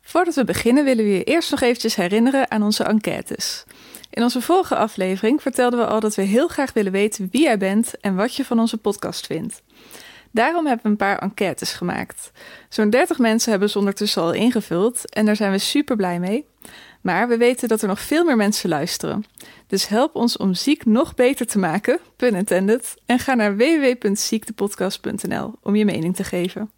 Voordat we beginnen willen we je eerst nog eventjes herinneren aan onze enquêtes. In onze vorige aflevering vertelden we al dat we heel graag willen weten wie jij bent en wat je van onze podcast vindt. Daarom hebben we een paar enquêtes gemaakt. Zo'n 30 mensen hebben ze ondertussen al ingevuld en daar zijn we super blij mee. Maar we weten dat er nog veel meer mensen luisteren. Dus help ons om Ziek nog beter te maken, pun intended, en ga naar www.ziektepodcast.nl om je mening te geven.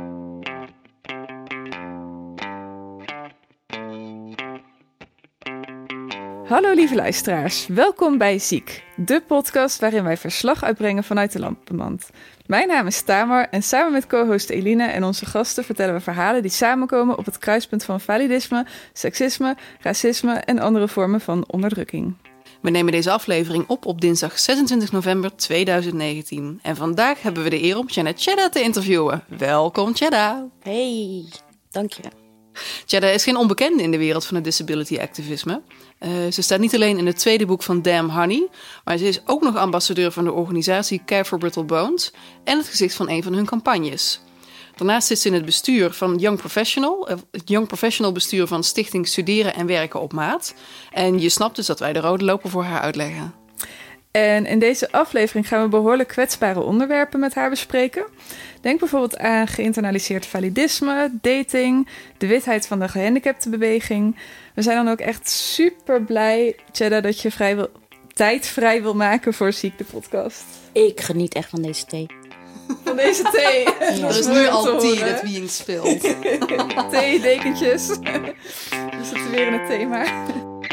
Hallo lieve luisteraars, welkom bij Ziek, de podcast waarin wij verslag uitbrengen vanuit de Lampenmand. Mijn naam is Tamar en samen met co-host Eline en onze gasten vertellen we verhalen die samenkomen op het kruispunt van validisme, seksisme, racisme en andere vormen van onderdrukking. We nemen deze aflevering op dinsdag 26 november 2019. En vandaag hebben we de eer om Jenna Chedda te interviewen. Welkom Chedda. Hey, dank je. Chedda is geen onbekende in de wereld van het disability activisme. Ze staat niet alleen in het tweede boek van Damn Honey, maar ze is ook nog ambassadeur van de organisatie Care for Brittle Bones en het gezicht van een van hun campagnes. Daarnaast zit ze in het bestuur van Young Professional, het Young Professional bestuur van Stichting Studeren en Werken op Maat. En je snapt dus dat wij de rode loper voor haar uitleggen. En in deze aflevering gaan we behoorlijk kwetsbare onderwerpen met haar bespreken. Denk bijvoorbeeld aan geïnternaliseerd validisme, dating, de witheid van de gehandicaptenbeweging. We zijn dan ook echt super blij, Chedda, dat je tijd vrij wil maken voor Ziek de podcast. Ik geniet echt van deze thee. Van deze thee. Ja. Er is nu al thee dat being spilled. Thee, dekentjes. We zitten weer in het thema.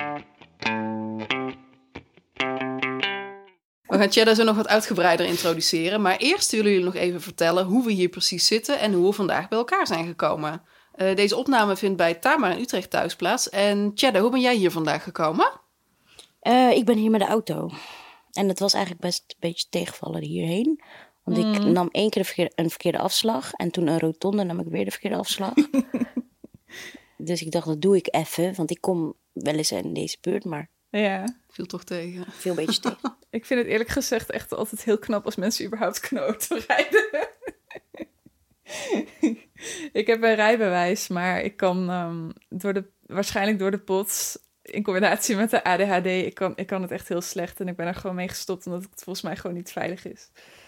We gaan Chedda zo nog wat uitgebreider introduceren. Maar eerst willen jullie nog even vertellen hoe we hier precies zitten en hoe we vandaag bij elkaar zijn gekomen. Deze opname vindt bij Tamar in Utrecht thuis plaats. En Chedda, hoe ben jij hier vandaag gekomen? Ik ben hier met de auto. En het was eigenlijk best een beetje tegenvallen hierheen. Want ik nam 1 keer een verkeerde afslag. En toen een rotonde nam ik weer de verkeerde afslag. Dus ik dacht, dat doe ik even. Want ik kom wel eens in deze buurt, maar Ja. Viel toch tegen. veel een beetje tegen. Ik vind het eerlijk gezegd echt altijd heel knap als mensen überhaupt knoten rijden. Ik heb een rijbewijs, maar ik kan waarschijnlijk door de POTS in combinatie met de ADHD, ik kan het echt heel slecht. En ik ben er gewoon mee gestopt omdat het volgens mij gewoon niet veilig is.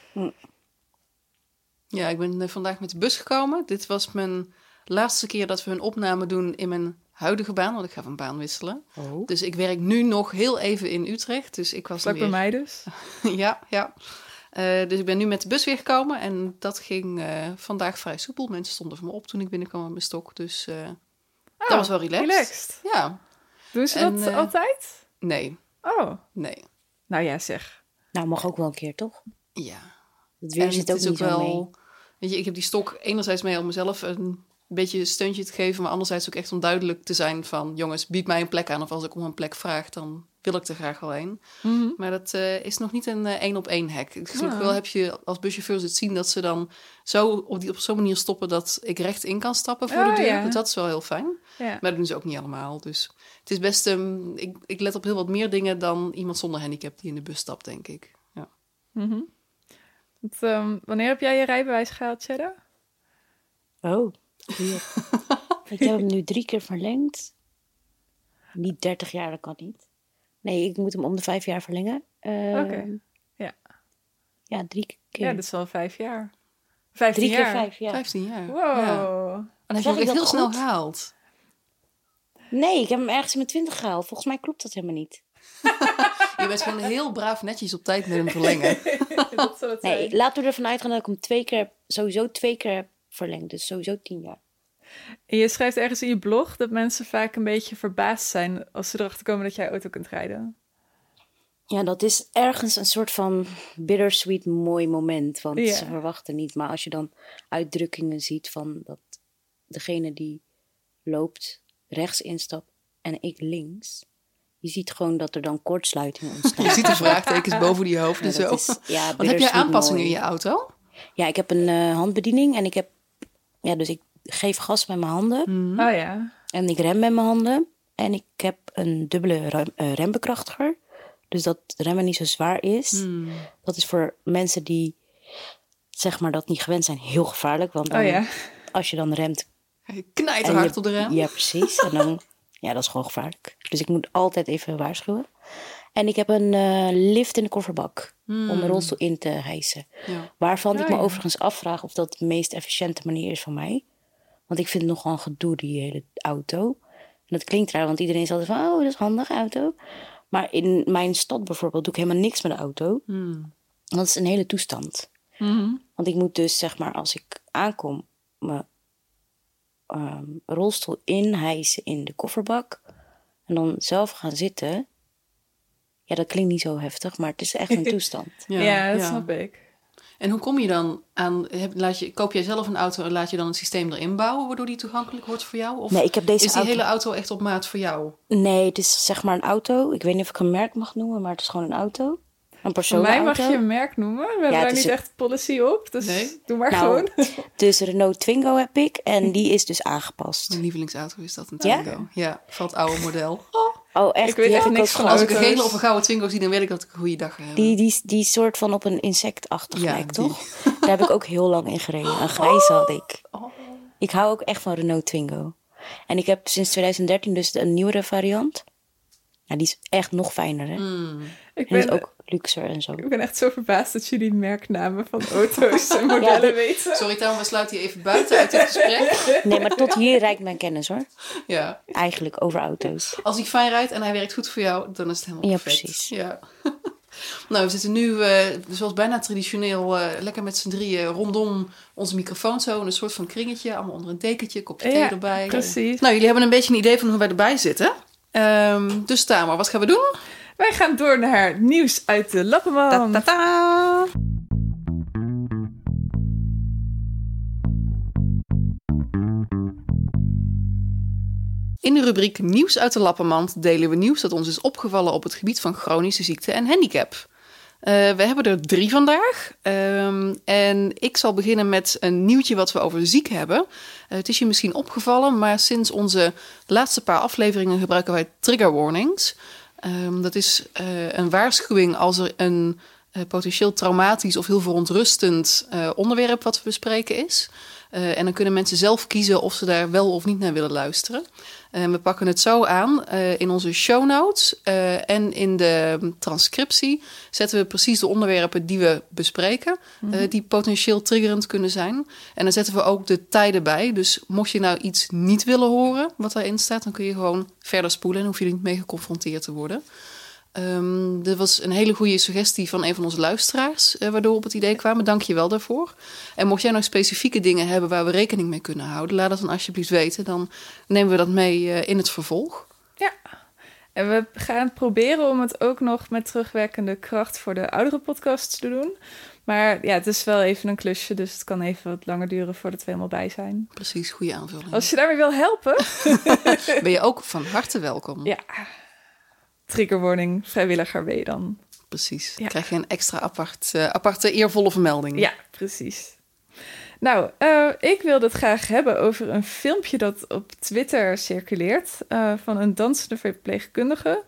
Ja, ik ben vandaag met de bus gekomen. Dit was mijn laatste keer dat we een opname doen in mijn huidige baan, want ik ga van baan wisselen. Oh. Dus ik werk nu nog heel even in Utrecht. Dus ik was Vlak bij mij dus. Ja. Dus ik ben nu met de bus weer gekomen en dat ging vandaag vrij soepel. Mensen stonden voor me op toen ik binnenkwam met mijn stok. Dus dat was wel relaxed. Ja. Doen ze En, dat altijd? Nee. Nee. Nou ja, zeg. Nou, mag ook wel een keer, toch? Ja. Het weer zit ook is niet zo mee. Weet je, ik heb die stok enerzijds mee om mezelf een beetje een steuntje te geven, maar anderzijds ook echt om duidelijk te zijn van, jongens, bied mij een plek aan. Of als ik om een plek vraag, dan wil ik er graag wel heen. Mm-hmm. Maar dat is nog niet een 1-op-1 hack. Gelukkig wel heb je als buschauffeurs het zien dat ze dan zo op zo'n manier stoppen dat ik recht in kan stappen voor de deur. Ja. Dus dat is wel heel fijn. Ja. Maar dat doen ze ook niet allemaal. Dus het is best, ik let op heel wat meer dingen dan iemand zonder handicap die in de bus stapt, denk ik. Ja. Mm-hmm. Wanneer heb jij je rijbewijs gehaald, Chedda? Oh, hier. Ik heb hem nu 3 keer verlengd. Niet 30 jaar, dat kan niet. Nee, ik moet hem om de 5 jaar verlengen. Oké. Ja. Ja, 3 keer. Ja, dat is wel 5 jaar. 15 3 keer jaar. 5, ja. 15 jaar. Wow. Ja. En heb je Zeg ook ik echt dat heel snel goed? gehaald. Nee, ik heb hem ergens in mijn 20 gehaald. Volgens mij klopt dat helemaal niet. Je bent gewoon heel braaf netjes op tijd met hem verlengen. Dat zal het Nee, zijn. laten we ervan uitgaan dat ik hem sowieso 2 keer heb verlengd. Dus sowieso 10 jaar. En je schrijft ergens in je blog dat mensen vaak een beetje verbaasd zijn als ze erachter komen dat jij auto kunt rijden. Ja, dat is ergens een soort van bittersweet mooi moment. Want Ja. ze verwachten niet. Maar als je dan uitdrukkingen ziet van dat degene die loopt rechts instapt en ik links. Je ziet gewoon dat er dan kortsluiting ontstaat. Je ziet de vraagtekens boven die hoofden Ja, zo. dat is, ja, Want heb jij bittersweet aanpassingen mooi. in je auto? Ja, ik heb een handbediening en ik heb... Ja, dus ik geef gas met mijn handen Oh ja. en ik rem met mijn handen. En ik heb een dubbele rembekrachtiger. Dus dat remmen niet zo zwaar is. Dat is voor mensen die, zeg maar, dat niet gewend zijn, heel gevaarlijk. Want dan, Oh ja. als je dan remt, Je knijt hard op de rem. Ja, precies. En dan, ja, dat is gewoon gevaarlijk. Dus ik moet altijd even waarschuwen. En ik heb een lift in de kofferbak om een rolstoel in te hijsen. Ja. Waarvan ik me overigens afvraag of dat de meest efficiënte manier is van mij. Want ik vind het nogal een gedoe, die hele auto. En dat klinkt raar, want iedereen is altijd van, oh, dat is handig, auto. Maar in mijn stad bijvoorbeeld doe ik helemaal niks met de auto. Dat is een hele toestand. Want ik moet dus, zeg maar, als ik aankom, mijn rolstoel inhijsen in de kofferbak. En dan zelf gaan zitten. Ja, dat klinkt niet zo heftig, maar het is echt een toestand. Ja, dat snap ik. En hoe kom je dan aan... Koop jij zelf een auto en laat je dan een systeem erin bouwen... waardoor die toegankelijk wordt voor jou? Of nee, ik heb deze is die hele auto echt op maat voor jou? Nee, het is zeg maar een auto. Ik weet niet of ik een merk mag noemen, maar het is gewoon een auto. Een persoonlijke auto. Voor mij mag je een merk noemen. We hebben daar niet echt policy op, dus doe maar gewoon. Dus Renault Twingo heb ik en die is dus aangepast. Mijn lievelingsauto is dat, een Twingo. Ja, van het oude model. Oh, echt? Ik weet echt niks van Als ik een gele of een gouden Twingo zie, dan weet ik dat ik een goede dag heb. Die soort van op een insectachtig lijkt, toch? Daar heb ik ook heel lang in gereden. Een grijze had ik. Ik hou ook echt van Renault Twingo. En ik heb sinds 2013 dus een nieuwere variant. Ja, die is echt nog fijner, hè? En die is ook luxer en zo. Ik ben echt zo verbaasd dat jullie merknamen van auto's en modellen weten. Sorry, Tamer, we sluiten je even buiten uit dit gesprek. Nee, maar tot hier reikt mijn kennis, hoor. Ja. Eigenlijk over auto's. Als hij fijn rijdt en hij werkt goed voor jou, dan is het helemaal perfect. Ja, precies. Ja. Nou, we zitten nu, zoals bijna traditioneel, lekker met z'n drieën rondom onze microfoon zo. In een soort van kringetje, allemaal onder een dekentje, kopje thee erbij. Precies. Nou, jullie hebben een beetje een idee van hoe wij erbij zitten. Dus Tamer, wat gaan we doen? Wij gaan door naar nieuws uit de Lappenmand. Ta-ta-ta! In de rubriek Nieuws uit de Lappenmand delen we nieuws dat ons is opgevallen op het gebied van chronische ziekte en handicap. We hebben er 3 vandaag. En ik zal beginnen met een nieuwtje wat we over ziek hebben. Het is je misschien opgevallen, maar sinds onze laatste paar afleveringen gebruiken wij trigger warnings. Dat is een waarschuwing als er een potentieel traumatisch of heel verontrustend onderwerp wat we bespreken is. En dan kunnen mensen zelf kiezen of ze daar wel of niet naar willen luisteren. We pakken het zo aan. In onze show notes en in de transcriptie zetten we precies de onderwerpen die we bespreken. Die potentieel triggerend kunnen zijn. En dan zetten we ook de tijden bij. Dus mocht je nou iets niet willen horen wat daarin staat, dan kun je gewoon verder spoelen en hoef je er niet mee geconfronteerd te worden. Dit was een hele goede suggestie van een van onze luisteraars, waardoor we op het idee kwamen. Dank je wel daarvoor. En mocht jij nog specifieke dingen hebben waar we rekening mee kunnen houden, laat dat dan alsjeblieft weten. Dan nemen we dat mee in het vervolg. Ja, en we gaan proberen om het ook nog met terugwerkende kracht voor de oudere podcasts te doen. Maar ja, het is wel even een klusje, dus het kan even wat langer duren voordat we helemaal bij zijn. Precies, goede aanvulling. Als je daarmee wil helpen, ben je ook van harte welkom. Ja. Triggerwarning, vrijwilliger ben je dan. Precies. Dan krijg je een extra aparte eervolle vermelding. Ja, precies. Nou, ik wilde het graag hebben over een filmpje dat op Twitter circuleert van een dansende verpleegkundige.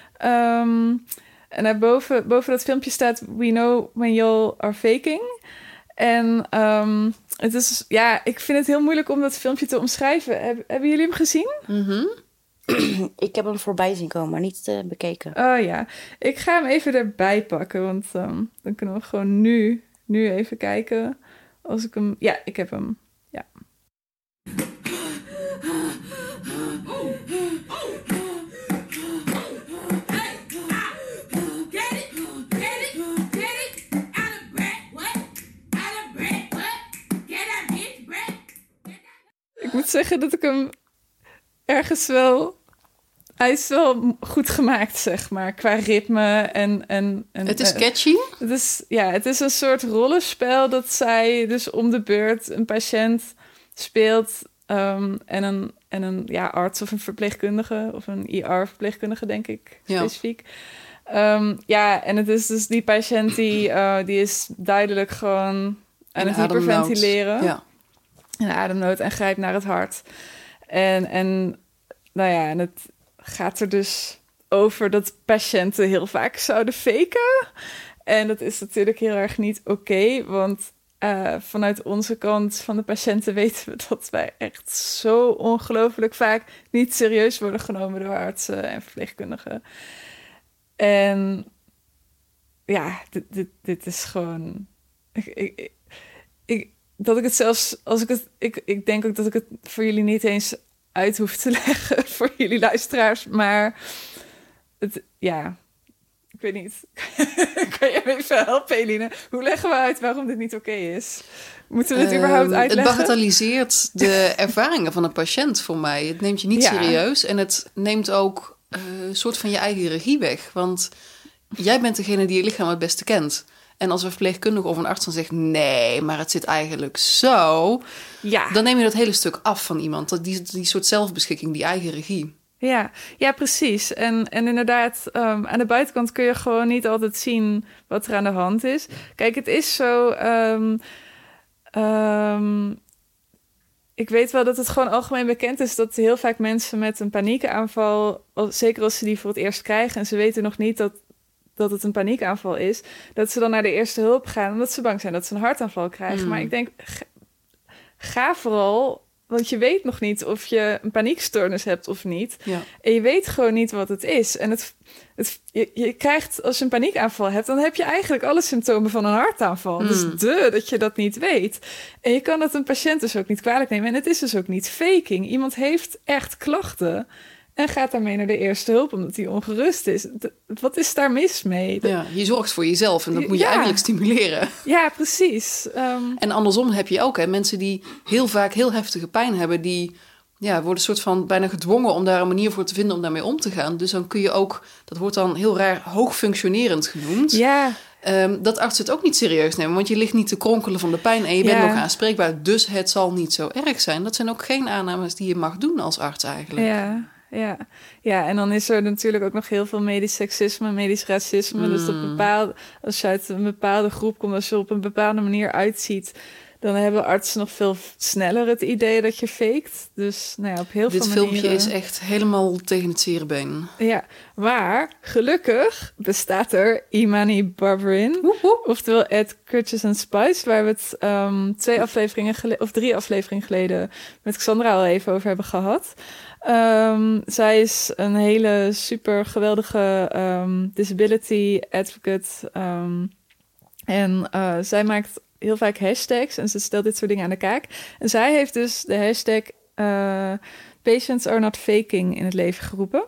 En daarboven dat filmpje staat "We know when y'all are faking". En het is, ja, ik vind het heel moeilijk om dat filmpje te omschrijven. Hebben jullie hem gezien? Ik heb hem voorbij zien komen, maar niet bekeken. Oh ja, ik ga hem even erbij pakken, want dan kunnen we gewoon nu even kijken. Als ik hem... Ja, ik heb hem. Ja. Ik moet zeggen dat ik hem ergens wel... Hij is wel goed gemaakt, zeg maar, qua ritme en het is catchy. Het is een soort rollenspel dat zij dus om de beurt een patiënt speelt en een arts of een verpleegkundige of een IR-verpleegkundige, denk ik, specifiek. En het is dus die patiënt die is duidelijk gewoon aan het hyperventileren. Ja. In ademnood en grijpt naar het hart. En het gaat er dus over dat patiënten heel vaak zouden faken. En dat is natuurlijk heel erg niet oké, want vanuit onze kant van de patiënten weten we dat wij echt zo ongelooflijk vaak niet serieus worden genomen door artsen en verpleegkundigen. En ja, dit is gewoon... dat ik het zelfs... Ik denk ook dat ik het voor jullie niet eens uit hoef te leggen, voor jullie luisteraars, maar ik weet niet. Kan je me even helpen, Eline? Hoe leggen we uit waarom dit niet oké is? Moeten we het überhaupt uitleggen? Het bagatelliseert de ervaringen van een patiënt voor mij. Het neemt je niet serieus en het neemt ook een soort van je eigen regie weg. Want jij bent degene die je lichaam het beste kent. En als een verpleegkundige of een arts dan zegt... nee, maar het zit eigenlijk zo... dan neem je dat hele stuk af van iemand. Die soort zelfbeschikking, die eigen regie. Ja, precies. En inderdaad, aan de buitenkant kun je gewoon niet altijd zien wat er aan de hand is. Kijk, het is zo... ik weet wel dat het gewoon algemeen bekend is... dat heel vaak mensen met een paniekaanval... zeker als ze die voor het eerst krijgen... en ze weten nog niet dat het een paniekaanval is... dat ze dan naar de eerste hulp gaan... omdat ze bang zijn dat ze een hartaanval krijgen. Maar ik denk, ga vooral... want je weet nog niet of je een paniekstoornis hebt of niet. Ja. En je weet gewoon niet wat het is. En je krijgt, als je een paniekaanval hebt... dan heb je eigenlijk alle symptomen van een hartaanval. Dus dat je dat niet weet. En je kan het een patiënt dus ook niet kwalijk nemen. En het is dus ook niet faking. Iemand heeft echt klachten... en gaat daarmee naar de eerste hulp omdat hij ongerust is. Wat is daar mis mee? Je zorgt voor jezelf en dat moet je eigenlijk stimuleren. Ja, precies. En andersom heb je ook mensen die heel vaak heel heftige pijn hebben... die worden soort van bijna gedwongen om daar een manier voor te vinden om daarmee om te gaan. Dus dan kun je ook, dat wordt dan heel raar hoogfunctionerend genoemd... Ja. Dat artsen het ook niet serieus nemen, want je ligt niet te kronkelen van de pijn... en je bent nog aanspreekbaar, dus het zal niet zo erg zijn. Dat zijn ook geen aannames die je mag doen als arts eigenlijk. Ja, en dan is er natuurlijk ook nog heel veel medisch seksisme, medisch racisme. Dus als je uit een bepaalde groep komt, als je op een bepaalde manier uitziet... dan hebben artsen nog veel sneller het idee dat je faked. Dus op heel veel manieren... Dit filmpje is echt helemaal tegen het zere been. Ja, maar gelukkig bestaat er Imani Barbarin. Oftewel Ed Curtis and Spice... waar we het 3 afleveringen geleden... met Xandra al even over hebben gehad... zij is een hele super geweldige disability advocate. En zij maakt heel vaak hashtags en ze stelt dit soort dingen aan de kaak. En zij heeft dus de hashtag Patients are not faking in het leven geroepen.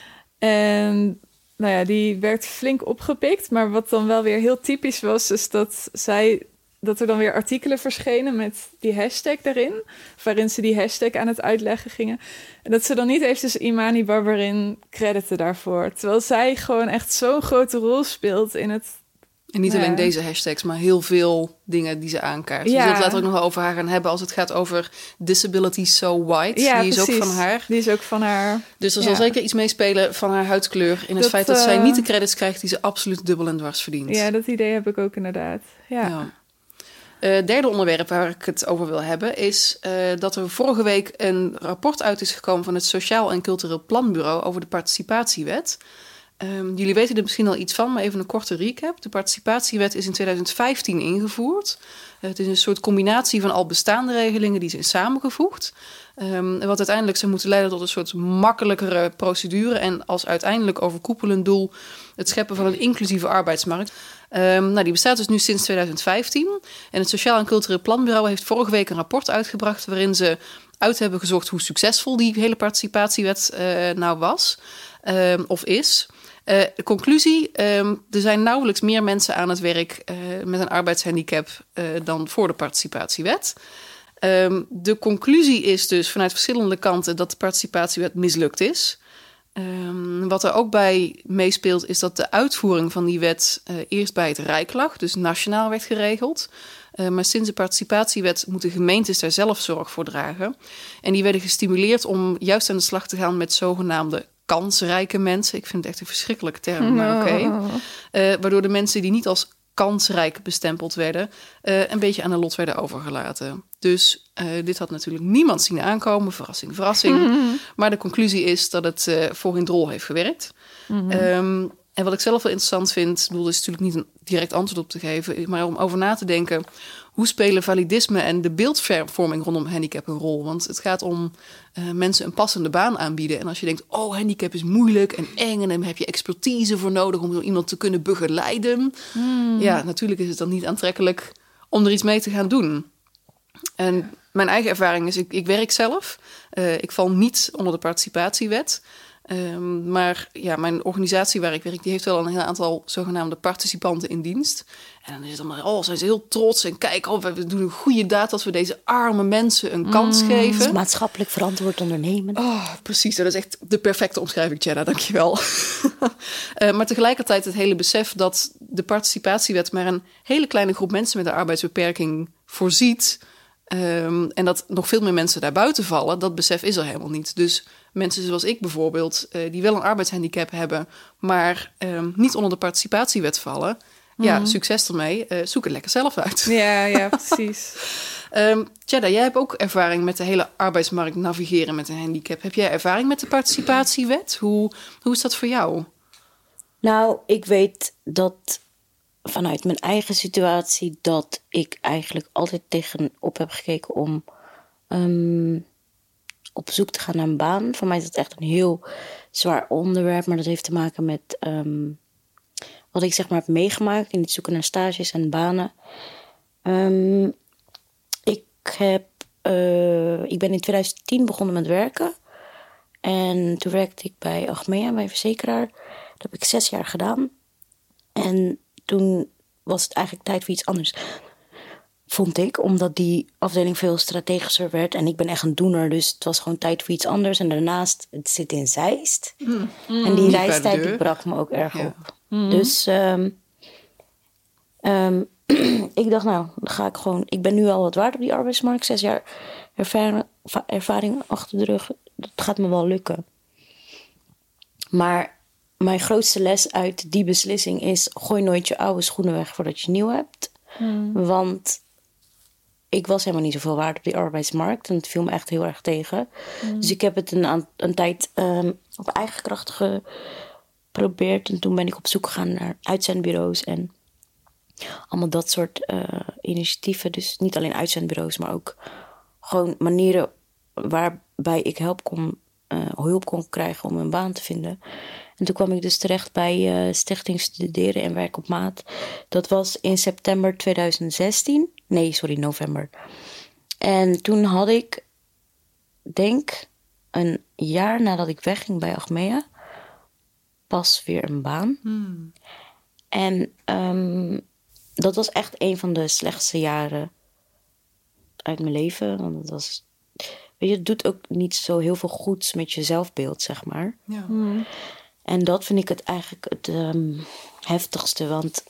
En die werd flink opgepikt. Maar wat dan wel weer heel typisch was, is dat er dan weer artikelen verschenen met die hashtag daarin, waarin ze die hashtag aan het uitleggen gingen. En dat ze dan niet eventjes Imani Barbarin crediten daarvoor. Terwijl zij gewoon echt zo'n grote rol speelt in het... En niet alleen deze hashtags, maar heel veel dingen die ze aankaart. We zullen het later ook nog wel over haar gaan hebben als het gaat over Disability So White. Ja, die is precies. ook van haar. Die is ook van haar. Dus er zal zeker iets meespelen van haar huidskleur in het feit dat zij niet de credits krijgt die ze absoluut dubbel en dwars verdient. Ja, dat idee heb ik ook inderdaad. Ja. Derde onderwerp waar ik het over wil hebben is dat er vorige week een rapport uit is gekomen van het Sociaal en Cultureel Planbureau over de participatiewet. Jullie weten er misschien al iets van, maar even een korte recap. De participatiewet is in 2015 ingevoerd. Het is een soort combinatie van al bestaande regelingen die zijn samengevoegd. Wat uiteindelijk zou moeten leiden tot een soort makkelijkere procedure en als uiteindelijk overkoepelend doel het scheppen van een inclusieve arbeidsmarkt. Die bestaat dus nu sinds 2015. En het Sociaal en Cultureel Planbureau heeft vorige week een rapport uitgebracht waarin ze uit hebben gezocht hoe succesvol die hele participatiewet nou was of is. De conclusie, er zijn nauwelijks meer mensen aan het werk met een arbeidshandicap dan voor de participatiewet. De conclusie is dus vanuit verschillende kanten dat de participatiewet mislukt is. Wat er ook bij meespeelt is dat de uitvoering van die wet eerst bij het Rijk lag, dus nationaal werd geregeld. Maar sinds de participatiewet moeten gemeentes daar zelf zorg voor dragen. En die werden gestimuleerd om juist aan de slag te gaan met zogenaamde kansrijke mensen. Ik vind het echt een verschrikkelijke term, maar oké. Waardoor de mensen die niet als kansrijk bestempeld werden, een beetje aan de lot werden overgelaten. Dus dit had natuurlijk niemand zien aankomen. Verrassing, verrassing. Maar de conclusie is dat het voor geen drol heeft gewerkt. En wat ik zelf wel interessant vind, er is natuurlijk niet een direct antwoord op te geven, maar om over na te denken, hoe spelen validisme en de beeldvorming rondom handicap een rol? Want het gaat om mensen een passende baan aanbieden. En als je denkt, handicap is moeilijk en eng en dan heb je expertise voor nodig om iemand te kunnen begeleiden. Ja, natuurlijk is het dan niet aantrekkelijk om er iets mee te gaan doen. En mijn eigen ervaring is, ik werk zelf. Ik val niet onder de participatiewet. Maar ja, mijn organisatie waar ik werk, die heeft wel een heel aantal zogenaamde participanten in dienst. En dan is het allemaal, zijn ze heel trots en kijk, we doen een goede daad dat we deze arme mensen een kans geven. Dat is maatschappelijk verantwoord ondernemen. Precies, dat is echt de perfecte omschrijving, Jenna, dankjewel. Maar tegelijkertijd het hele besef dat de participatiewet maar een hele kleine groep mensen met een arbeidsbeperking voorziet. En dat nog veel meer mensen daarbuiten vallen, dat besef is er helemaal niet. Dus mensen zoals ik bijvoorbeeld, die wel een arbeidshandicap hebben, maar niet onder de participatiewet vallen. Ja, succes ermee. Zoek het lekker zelf uit. Ja, precies. Tjeda, jij hebt ook ervaring met de hele arbeidsmarkt navigeren met een handicap. Heb jij ervaring met de participatiewet? Hoe is dat voor jou? Nou, ik weet dat vanuit mijn eigen situatie dat ik eigenlijk altijd tegenop heb gekeken om op zoek te gaan naar een baan. Voor mij is dat echt een heel zwaar onderwerp, maar dat heeft te maken met wat ik zeg maar heb meegemaakt in het zoeken naar stages en banen. Ik ben in 2010 begonnen met werken. En toen werkte ik bij Achmea, bij een verzekeraar. Dat heb ik 6 jaar gedaan. En toen was het eigenlijk tijd voor iets anders, vond ik. Omdat die afdeling veel strategischer werd. En ik ben echt een doener, dus het was gewoon tijd voor iets anders. En daarnaast, het zit in Zeist. En die reistijd die brak me ook erg op. Dus ik dacht, nou, dan ga ik gewoon. Ik ben nu al wat waard op die arbeidsmarkt. 6 jaar ervaring achter de rug. Dat gaat me wel lukken. Maar mijn grootste les uit die beslissing is: gooi nooit je oude schoenen weg voordat je nieuw hebt. Want ik was helemaal niet zoveel waard op die arbeidsmarkt. En het viel me echt heel erg tegen. Dus ik heb het een tijd op eigen kracht geprobeerd. En toen ben ik op zoek gegaan naar uitzendbureaus en allemaal dat soort initiatieven. Dus niet alleen uitzendbureaus, maar ook gewoon manieren waarbij ik hulp kon krijgen om een baan te vinden. En toen kwam ik dus terecht bij Stichting Studeren en Werk op Maat. Dat was in september 2016. Nee, sorry, november. En toen had ik, denk een jaar nadat ik wegging bij Achmea, pas weer een baan. En dat was echt een van de slechtste jaren uit mijn leven. Want het was, weet je, het doet ook niet zo heel veel goeds met je zelfbeeld, zeg maar. Ja. En dat vind ik het eigenlijk het heftigste. Want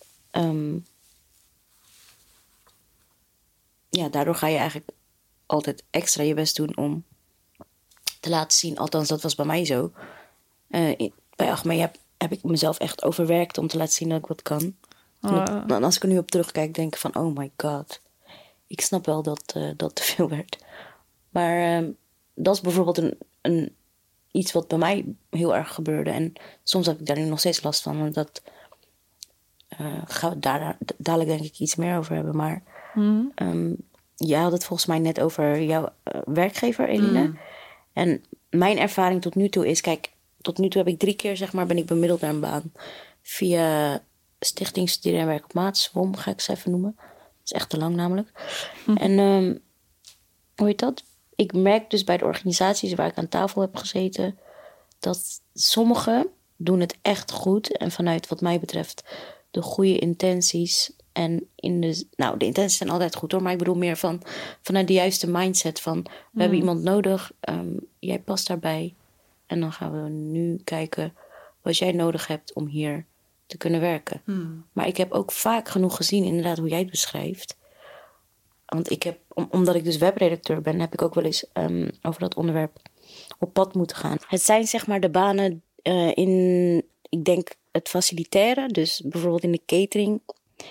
daardoor ga je eigenlijk altijd extra je best doen om te laten zien. Althans, dat was bij mij zo. Bij Achmea heb ik mezelf echt overwerkt om te laten zien dat ik wat kan. En als ik er nu op terugkijk, denk ik van, oh my god. Ik snap wel dat dat te veel werd. Maar dat is bijvoorbeeld iets wat bij mij heel erg gebeurde. En soms heb ik daar nu nog steeds last van. Want dat gaan we dadelijk denk ik iets meer over hebben. Maar jij had het volgens mij net over jouw werkgever, Eline. En mijn ervaring tot nu toe is, kijk, tot nu toe heb ik 3 keer, zeg maar, ben ik bemiddeld naar een baan. Via Stichting Studeren en Werk op Maat, SWOM ga ik ze even noemen. Dat is echt te lang namelijk. En hoe heet dat? Ik merk dus bij de organisaties waar ik aan tafel heb gezeten, dat sommigen doen het echt goed. En vanuit wat mij betreft de goede intenties. En de intenties zijn altijd goed hoor. Maar ik bedoel meer vanuit de juiste mindset van, we hebben iemand nodig. Jij past daarbij. En dan gaan we nu kijken wat jij nodig hebt om hier te kunnen werken. Maar ik heb ook vaak genoeg gezien, inderdaad, hoe jij het beschrijft. Want ik heb, omdat ik dus webredacteur ben, heb ik ook wel eens over dat onderwerp op pad moeten gaan. Het zijn zeg maar de banen in, ik denk, het facilitaire. Dus bijvoorbeeld in de catering.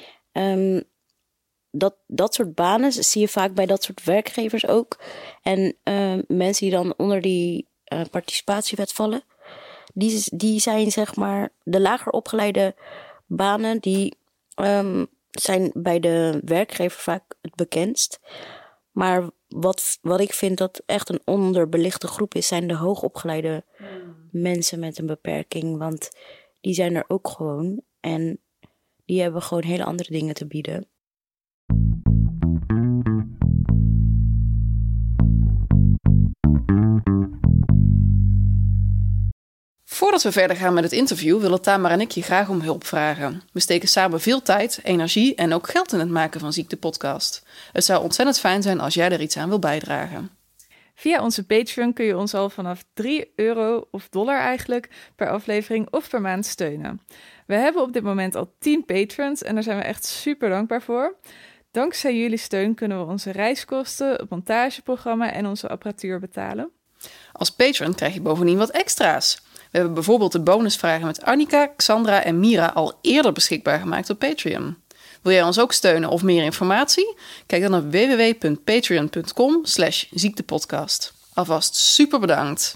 Dat soort banen zie je vaak bij dat soort werkgevers ook. En mensen die dan onder die participatiewet vallen. die zijn zeg maar de lager opgeleide banen, die zijn bij de werkgever vaak het bekendst. Maar wat ik vind dat echt een onderbelichte groep is, zijn de hoogopgeleide mensen met een beperking. Want die zijn er ook gewoon. En die hebben gewoon hele andere dingen te bieden. Voordat we verder gaan met het interview willen Tamara en ik je graag om hulp vragen. We steken samen veel tijd, energie en ook geld in het maken van Ziek de Podcast. Het zou ontzettend fijn zijn als jij er iets aan wil bijdragen. Via onze Patreon kun je ons al vanaf €3 of dollar eigenlijk per aflevering of per maand steunen. We hebben op dit moment al 10 patrons en daar zijn we echt super dankbaar voor. Dankzij jullie steun kunnen we onze reiskosten, het montageprogramma en onze apparatuur betalen. Als patron krijg je bovendien wat extra's. We hebben bijvoorbeeld de bonusvragen met Annika, Xandra en Mira al eerder beschikbaar gemaakt op Patreon. Wil jij ons ook steunen of meer informatie? Kijk dan op www.patreon.com/ziektepodcast. Alvast super bedankt!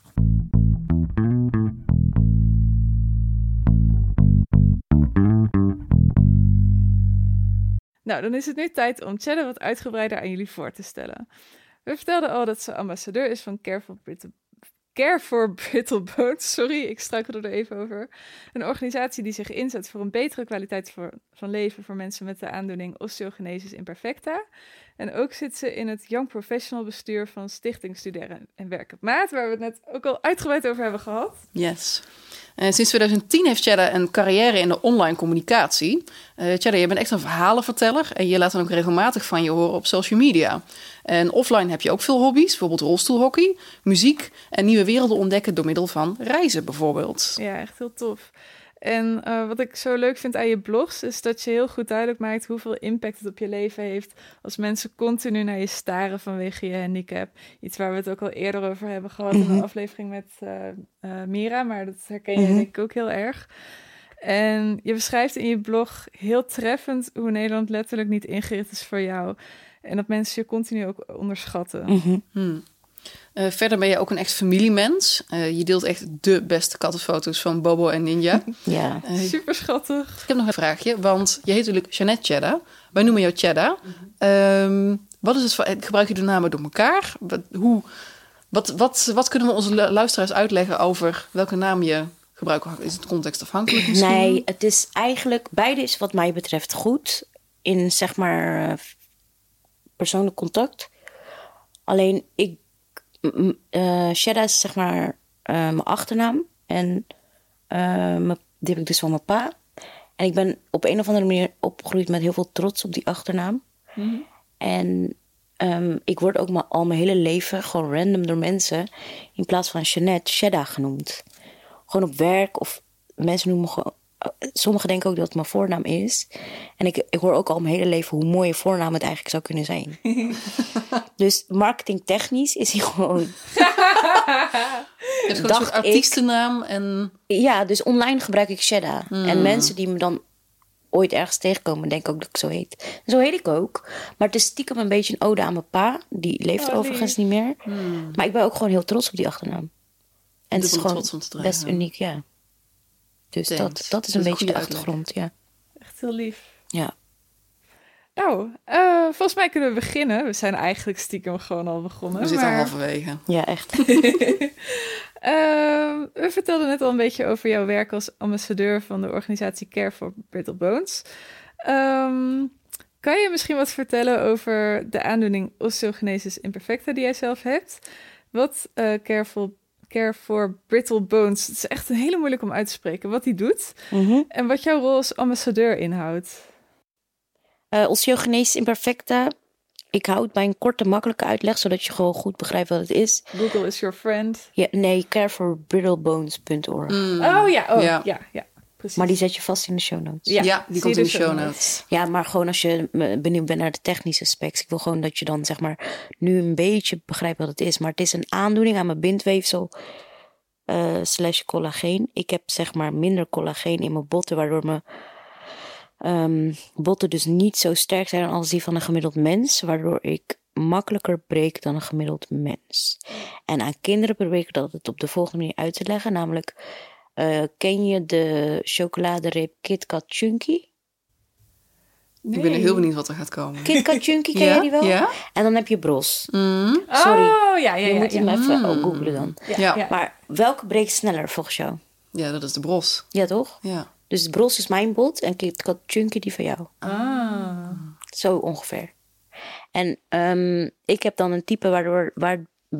Nou, dan is het nu tijd om Chedda wat uitgebreider aan jullie voor te stellen. We vertelden al dat ze ambassadeur is van Care for Brittle Bones. Sorry, ik struikelde er even over. Een organisatie die zich inzet voor een betere kwaliteit van leven voor mensen met de aandoening osteogenesis imperfecta. En ook zit ze in het Young Professional bestuur van Stichting Studeren en Werken op Maat, waar we het net ook al uitgebreid over hebben gehad. Yes. Sinds 2010 heeft Chedda een carrière in de online communicatie. Chedda, je bent echt een verhalenverteller en je laat dan ook regelmatig van je horen op social media. En offline heb je ook veel hobby's, bijvoorbeeld rolstoelhockey, muziek en nieuwe werelden ontdekken door middel van reizen bijvoorbeeld. Ja, echt heel tof. En wat ik zo leuk vind aan je blogs is dat je heel goed duidelijk maakt hoeveel impact het op je leven heeft als mensen continu naar je staren vanwege je handicap. Iets waar we het ook al eerder over hebben gehad in de aflevering met Mira, maar dat herken je denk ik ook heel erg. En je beschrijft in je blog heel treffend hoe Nederland letterlijk niet ingericht is voor jou. En dat mensen je continu ook onderschatten. Verder ben je ook een echt familiemens. Je deelt echt de beste kattenfoto's van Bobo en Ninja. Ja. Super schattig. Ik heb nog een vraagje, want je heet natuurlijk Jeanette Chedda. Wij noemen jou Chedda. Wat is het voor... Gebruik je de namen door elkaar? Wat kunnen we onze luisteraars uitleggen over welke naam je gebruikt? Is het contextafhankelijk misschien? Nee, het is eigenlijk... Beide is wat mij betreft goed in, zeg maar, persoonlijk contact. Alleen, Chedda is zeg maar mijn achternaam. En die heb ik dus van mijn pa. En ik ben op een of andere manier opgegroeid met heel veel trots op die achternaam. En ik word ook al mijn hele leven gewoon random door mensen in plaats van Jeanette, Chedda genoemd. Gewoon op werk of mensen noemen me gewoon... Sommigen denken ook dat het mijn voornaam is. En ik hoor ook al mijn hele leven hoe mooi je voornaam het eigenlijk zou kunnen zijn. Dus marketingtechnisch is hij gewoon... Je hebt gewoon een soort artiestennaam en... Ja, dus online gebruik ik Chedda. En mensen die me dan ooit ergens tegenkomen, denken ook dat ik zo heet. En zo heet ik ook. Maar het is stiekem een beetje een ode aan mijn pa. Die leeft overigens niet meer. Maar ik ben ook gewoon heel trots op die achternaam. En het is gewoon best uniek, ja. Dus dat is een beetje de achtergrond, ja. Echt heel lief. Ja. Nou, volgens mij kunnen we beginnen. We zijn eigenlijk stiekem gewoon al begonnen. We zitten al halverwege. Ja, echt. We vertelden net al een beetje over jouw werk als ambassadeur van de organisatie Care for Brittle Bones. Kan je misschien wat vertellen over de aandoening osteogenesis imperfecta die jij zelf hebt? Wat Care for Brittle Bones, het is echt een hele moeilijk om uit te spreken, wat die doet en wat jouw rol als ambassadeur inhoudt. Osteogenesis imperfecta, ik hou het bij een korte, makkelijke uitleg, zodat je gewoon goed begrijpt wat het is. Google is your friend. Ja, nee, careforbrittlebones.org. Ja, precies. Maar die zet je vast in de show notes. Ja, die komt in de show notes. Ja, maar gewoon als je benieuwd bent naar de technische specs. Ik wil gewoon dat je dan zeg maar nu een beetje begrijpt wat het is. Maar het is een aandoening aan mijn bindweefsel / collageen. Ik heb zeg maar minder collageen in mijn botten, waardoor mijn botten dus niet zo sterk zijn als die van een gemiddeld mens. Waardoor ik makkelijker breekt dan een gemiddeld mens. En aan kinderen probeer ik dat op de volgende manier uit te leggen. Namelijk, ken je de chocoladereep KitKat Chunky? Nee. Ik ben heel benieuwd wat er gaat komen. KitKat Chunky, ken jij die wel? Ja. En dan heb je Bros. Mm. Sorry. Oh, ja. Je moet hem even googlen dan. Ja. Maar welke breekt sneller volgens jou? Ja, dat is de Bros. Ja, toch? Ja. Dus Bros is mijn bot en KitKat Chunky die van jou. Ah. Zo ongeveer. En ik heb dan een type waar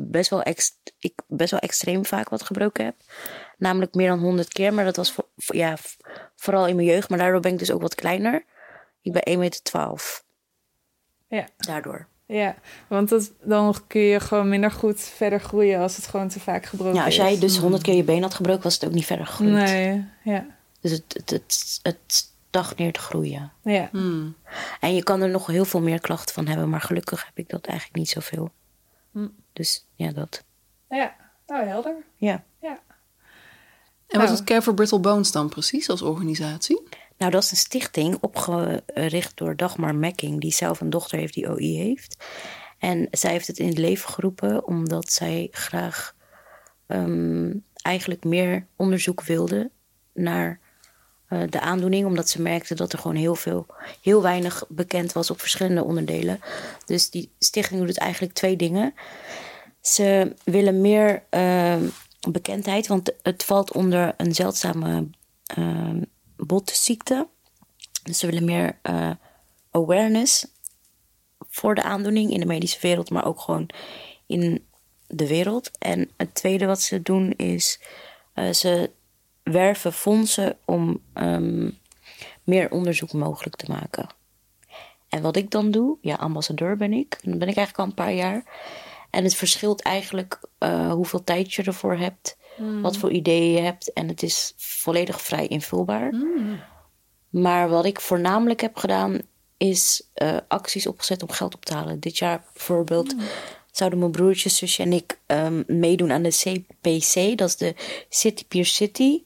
ik best wel extreem vaak wat gebroken heb. Namelijk meer dan 100 keer. Maar dat was vooral in mijn jeugd. Maar daardoor ben ik dus ook wat kleiner. Ik ben 1,12 meter. Ja. Daardoor. Ja, want dan kun je gewoon minder goed verder groeien als het gewoon te vaak gebroken is. Ja, als jij dus 100 keer je been had gebroken, was het ook niet verder gegroeid. Nee, ja. Dus het stagneert groeien. Ja. En je kan er nog heel veel meer klachten van hebben. Maar gelukkig heb ik dat eigenlijk niet zoveel. Dus ja, dat. Ja, nou helder. Ja. En wat doet Care for Brittle Bones dan precies als organisatie? Nou, dat is een stichting opgericht door Dagmar Mekking, die zelf een dochter heeft die OI heeft. En zij heeft het in het leven geroepen omdat zij graag eigenlijk meer onderzoek wilde naar de aandoening. Omdat ze merkte dat er gewoon heel weinig bekend was op verschillende onderdelen. Dus die stichting doet eigenlijk 2 dingen. Ze willen meer bekendheid, want het valt onder een zeldzame botziekte. Dus ze willen meer awareness voor de aandoening in de medische wereld, maar ook gewoon in de wereld. En het tweede wat ze doen is, ze werven fondsen om meer onderzoek mogelijk te maken. En wat ik dan doe, ja, ambassadeur ben ik. En dat ben ik eigenlijk al een paar jaar. En het verschilt eigenlijk hoeveel tijd je ervoor hebt, wat voor ideeën je hebt. En het is volledig vrij invulbaar. Maar wat ik voornamelijk heb gedaan, is acties opgezet om geld op te halen. Dit jaar bijvoorbeeld zouden mijn broertje, zusje en ik meedoen aan de CPC. Dat is de City Pier City.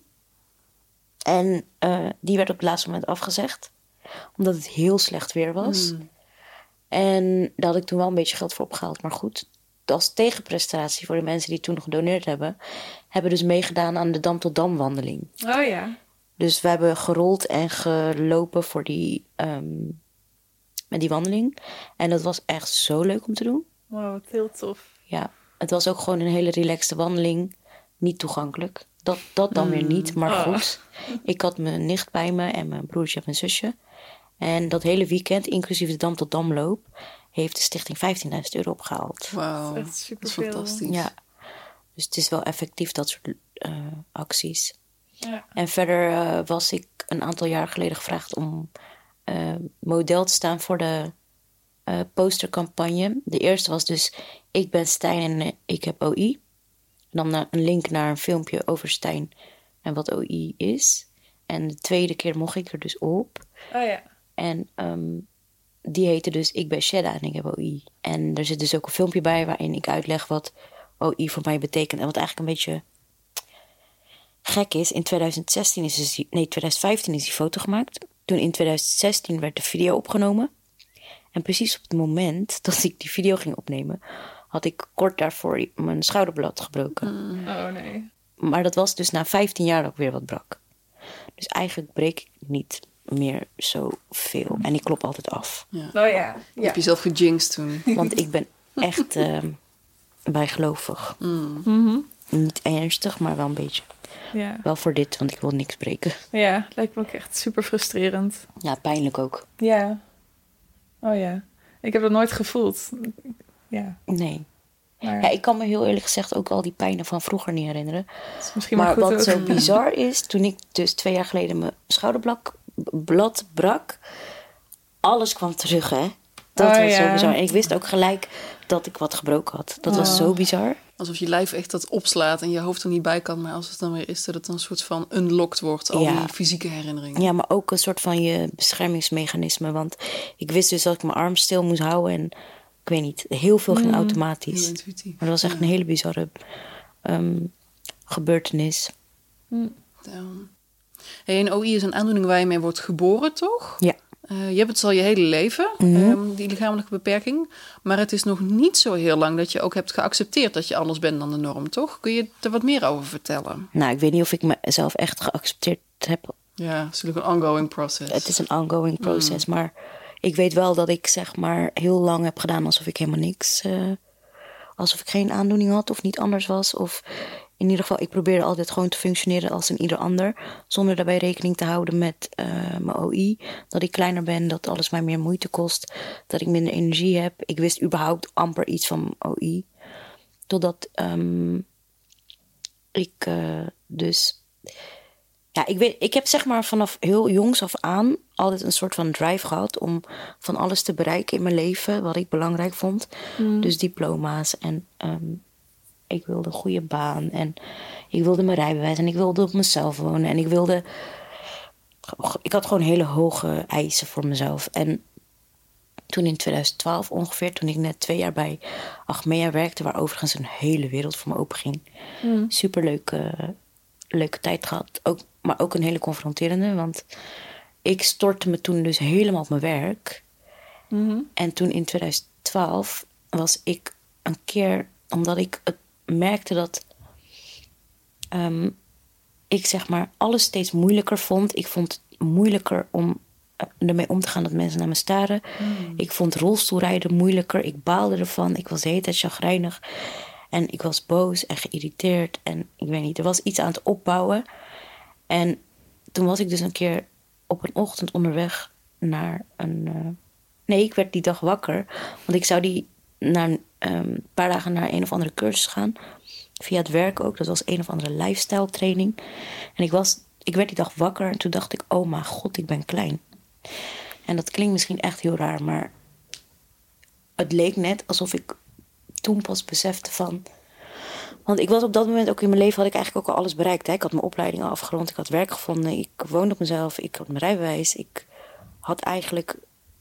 En die werd op het laatste moment afgezegd. Omdat het heel slecht weer was. En daar had ik toen wel een beetje geld voor opgehaald. Maar goed, als tegenprestatie voor de mensen die toen gedoneerd hebben dus meegedaan aan de Dam tot Dam wandeling. Oh ja. Dus we hebben gerold en gelopen voor met die wandeling. En dat was echt zo leuk om te doen. Wow, wat heel tof. Ja, het was ook gewoon een hele relaxte wandeling. Niet toegankelijk. Dat dan weer niet, maar goed. Ik had mijn nicht bij me en mijn broertje en mijn zusje. En dat hele weekend, inclusief de Dam tot Dam loop, heeft de stichting €15.000 opgehaald. Wauw, Dat is echt dat is superveel. fantastisch. Ja, dus het is wel effectief, dat soort acties. Ja. En verder was ik een aantal jaar geleden gevraagd om model te staan voor de postercampagne. De eerste was dus ik ben Stijn en ik heb OI. En dan een link naar een filmpje over Stijn en wat OI is. En de tweede keer mocht ik er dus op. Oh ja. En die heette dus ik ben Shedda en ik heb OI. En er zit dus ook een filmpje bij waarin ik uitleg wat OI voor mij betekent. En wat eigenlijk een beetje gek is, in 2015 is die foto gemaakt. Toen in 2016 werd de video opgenomen. En precies op het moment dat ik die video ging opnemen, had ik kort daarvoor mijn schouderblad gebroken. Oh nee. Maar dat was dus na 15 jaar dat ik weer wat brak. Dus eigenlijk breek ik niet meer zoveel. En ik klop altijd af. Ja. Oh ja. Je hebt jezelf gejinxed toen. Want ik ben echt bijgelovig. Niet ernstig, maar wel een beetje. Ja. Wel voor dit, want ik wil niks breken. Ja, lijkt me ook echt super frustrerend. Ja, pijnlijk ook. Ja. Oh ja. Ik heb dat nooit gevoeld. Ja. Nee. Maar Ja, ik kan me heel eerlijk gezegd ook al die pijnen van vroeger niet herinneren. het is misschien Maar maar goed wat ook. zo bizar is, toen ik dus 2 jaar geleden mijn schouderblad brak, alles kwam terug, hè. Dat Oh, was zo ja. bizar. En ik wist ook gelijk dat ik wat gebroken had. Dat was zo bizar. Alsof je lijf echt dat opslaat en je hoofd er niet bij kan. Maar als het dan weer is, dat het dan een soort van unlocked wordt. Al Ja. die fysieke herinneringen. Ja, maar ook een soort van je beschermingsmechanisme. Want ik wist dus dat ik mijn arm stil moest houden. En ik weet niet, heel veel ging automatisch. Heel intuïtief. Maar dat was echt een hele bizarre gebeurtenis. Hey, en OI is een aandoening waar je mee wordt geboren, toch? Ja. Je hebt het al je hele leven, die lichamelijke beperking. Maar het is nog niet zo heel lang dat je ook hebt geaccepteerd dat je anders bent dan de norm, toch? Kun je er wat meer over vertellen? Nou, ik weet niet of ik mezelf echt geaccepteerd heb. Ja, het is natuurlijk een ongoing process. Het is een ongoing process, maar ik weet wel dat ik zeg maar heel lang heb gedaan alsof ik helemaal niks... alsof ik geen aandoening had of niet anders was. Of in ieder geval, ik probeerde altijd gewoon te functioneren als een ieder ander. Zonder daarbij rekening te houden met mijn OI. Dat ik kleiner ben, dat alles mij meer moeite kost. Dat ik minder energie heb. Ik wist überhaupt amper iets van mijn OI. Totdat ik dus... Ja, ik heb zeg maar vanaf heel jongs af aan altijd een soort van drive gehad om van alles te bereiken in mijn leven wat ik belangrijk vond. Dus diploma's en ik wilde een goede baan en ik wilde mijn rijbewijs en ik wilde op mezelf wonen en ik had gewoon hele hoge eisen voor mezelf. En toen in 2012 ongeveer, toen ik net 2 jaar bij Achmea werkte, waar overigens een hele wereld voor me openging. Leuke tijd gehad. Maar ook een hele confronterende. Want ik stortte me toen dus helemaal op mijn werk. En toen in 2012 was ik een keer... Omdat ik merkte dat... ik zeg maar alles steeds moeilijker vond. Ik vond het moeilijker om ermee om te gaan dat mensen naar me staren. Ik vond rolstoelrijden moeilijker. Ik baalde ervan. Ik was de hele tijd chagrijnig. En ik was boos en geïrriteerd. En ik weet niet, er was iets aan het opbouwen. En toen was ik dus een keer op een ochtend onderweg naar een... Nee, ik werd die dag wakker. Want ik zou een paar dagen naar een of andere cursus gaan. Via het werk ook. Dat was een of andere lifestyle training. En ik werd die dag wakker en toen dacht ik... Oh mijn god, ik ben klein. En dat klinkt misschien echt heel raar, maar... Het leek net alsof ik toen pas besefte van... Want ik was op dat moment ook in mijn leven... had ik eigenlijk ook al alles bereikt. Hè? Ik had mijn opleiding al afgerond. Ik had werk gevonden. Ik woonde op mezelf. Ik had mijn rijbewijs. Ik had eigenlijk...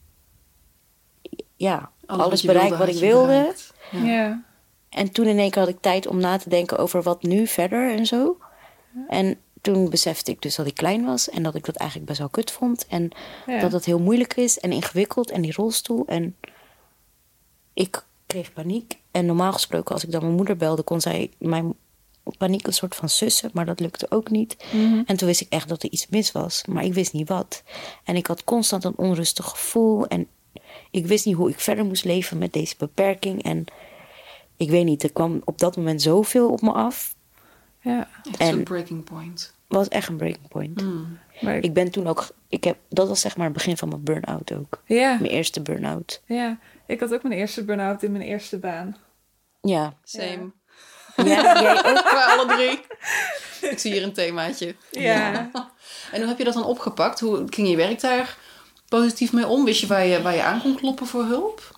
Ja, alles bereikt wat ik wilde. Ja. En toen in één keer had ik tijd om na te denken... over wat nu verder en zo. En toen besefte ik dus dat ik klein was... en dat ik dat eigenlijk best wel kut vond. En dat het heel moeilijk is en ingewikkeld. En die rolstoel. En ik kreeg paniek. En normaal gesproken, als ik dan mijn moeder belde... kon zij mijn paniek een soort van sussen. Maar dat lukte ook niet. En toen wist ik echt dat er iets mis was. Maar ik wist niet wat. En ik had constant een onrustig gevoel. En ik wist niet hoe ik verder moest leven met deze beperking. En ik weet niet, er kwam op dat moment zoveel op me af. Ja. Echt een breaking point. Was echt een breaking point. Maar Ik ben toen ook... dat was zeg maar het begin van mijn burn-out ook. Ja. Mijn eerste burn-out. Ja, ik had ook mijn eerste burn-out in mijn eerste baan. Ja. Same. Ja, jij ook? Voor alle 3. Ik zie hier een themaatje. Ja. En hoe heb je dat dan opgepakt? Hoe ging je werk daar positief mee om? Wist je waar je aan kon kloppen voor hulp?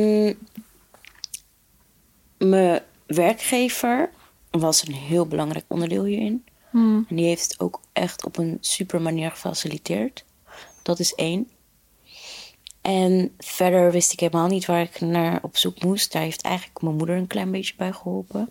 Mijn werkgever was een heel belangrijk onderdeel hierin. En die heeft het ook echt op een super manier gefaciliteerd. Dat is 1. En verder wist ik helemaal niet waar ik naar op zoek moest. Daar heeft eigenlijk mijn moeder een klein beetje bij geholpen.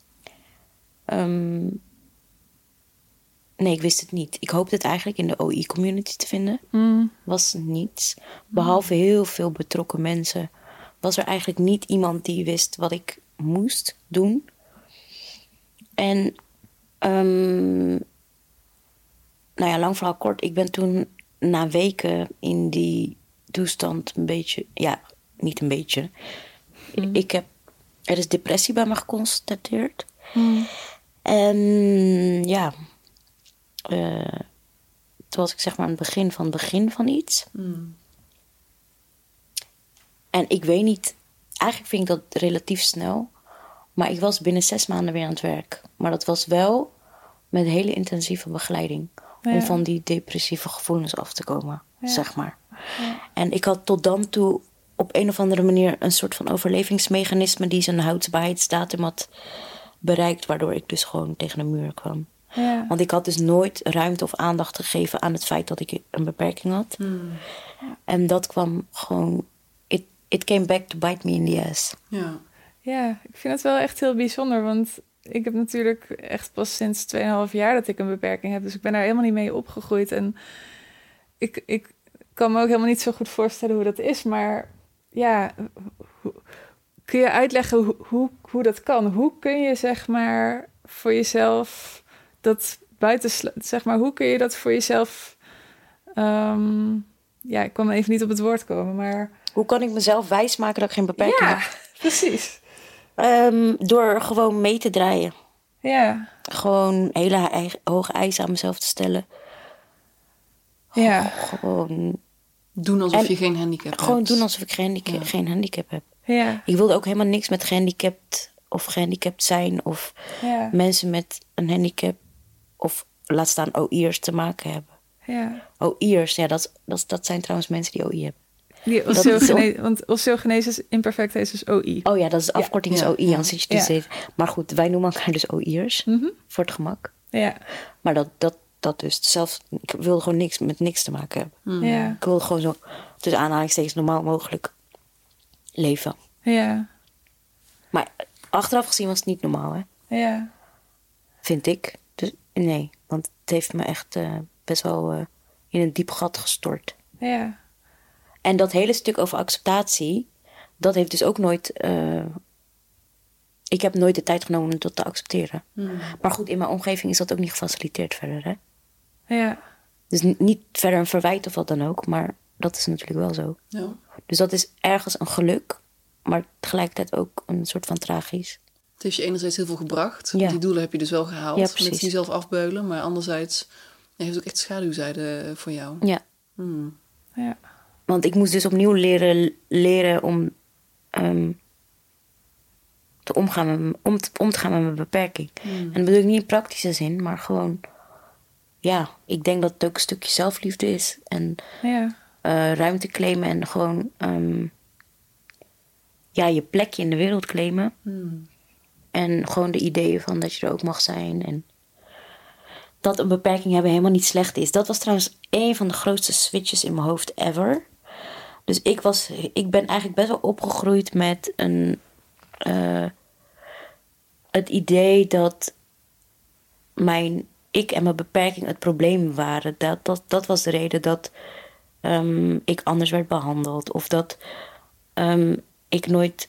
Nee, ik wist het niet. Ik hoopte het eigenlijk in de OI-community te vinden. Was niets. Behalve heel veel betrokken mensen... was er eigenlijk niet iemand die wist wat ik moest doen. En... nou ja, lang verhaal kort. Ik ben toen na weken in die toestand een beetje... Ja, niet een beetje. Er is depressie bij me geconstateerd. En ja... toen was ik zeg maar aan het begin van iets. En ik weet niet... Eigenlijk vind ik dat relatief snel. Maar ik was binnen 6 maanden weer aan het werk. Maar dat was wel met hele intensieve begeleiding. Om van die depressieve gevoelens af te komen, zeg maar. Ja. En ik had tot dan toe op een of andere manier... een soort van overlevingsmechanisme... die zijn houdbaarheidsdatum had bereikt... waardoor ik dus gewoon tegen een muur kwam. Ja. Want ik had dus nooit ruimte of aandacht gegeven... aan het feit dat ik een beperking had. En dat kwam gewoon... It came back to bite me in the ass. Ja. Ja, ik vind het wel echt heel bijzonder, want ik heb natuurlijk echt pas sinds 2,5 jaar dat ik een beperking heb. Dus ik ben daar helemaal niet mee opgegroeid. En kan me ook helemaal niet zo goed voorstellen hoe dat is. Maar ja, kun je uitleggen hoe dat kan? Hoe kun je zeg maar voor jezelf dat zeg maar, hoe kun je dat voor jezelf... ik kan even niet op het woord komen, maar... Hoe kan ik mezelf wijsmaken dat ik geen beperking heb? Ja, precies. Door gewoon mee te draaien. Ja. Gewoon hele hoge eisen aan mezelf te stellen. Ja. Gewoon... Doen alsof je geen handicap hebt. Gewoon doen alsof ik geen handicap heb. Ja. Ik wilde ook helemaal niks met gehandicapt zijn... of mensen met een handicap... of laat staan OI'ers te maken hebben. Ja. OI'ers, dat zijn trouwens mensen die OI hebben. Want osteogenesis imperfecta is dus OI. Oh ja, dat is de afkorting is OI. Dan zit je dus even. Maar goed, wij noemen elkaar dus OI'ers. Mm-hmm. Voor het gemak. Ja. Maar dat dus zelf... Ik wilde gewoon niks met niks te maken hebben. Ja. Ik wilde gewoon zo... tussen aanhalingstekens normaal mogelijk leven. Ja. Maar achteraf gezien was het niet normaal, hè? Ja. Vind ik. Dus nee, want het heeft me echt best wel in een diep gat gestort. Ja. En dat hele stuk over acceptatie... dat heeft dus ook nooit... ik heb nooit de tijd genomen om dat te accepteren. Maar goed, in mijn omgeving is dat ook niet gefaciliteerd verder, hè? Ja. Dus niet verder een verwijt of wat dan ook, maar dat is natuurlijk wel zo. Ja. Dus dat is ergens een geluk, maar tegelijkertijd ook een soort van tragisch. Het heeft je enerzijds heel veel gebracht. Ja. Want die doelen heb je dus wel gehaald. Ja, precies. Met jezelf afbeulen. Maar anderzijds heeft het ook echt schaduwzijde voor jou. Ja. Ja. Want ik moest dus opnieuw leren om om te gaan met mijn beperking. En dat bedoel ik niet in praktische zin, maar gewoon... Ja, ik denk dat het ook een stukje zelfliefde is. En ruimte claimen en gewoon... je plekje in de wereld claimen. En gewoon de ideeën van dat je er ook mag zijn. En dat een beperking hebben helemaal niet slecht is. Dat was trouwens een van de grootste switches in mijn hoofd ever. Dus ik ben eigenlijk best wel opgegroeid met het idee dat ik en mijn beperking het probleem waren. Dat was de reden dat ik anders werd behandeld. Of dat ik nooit,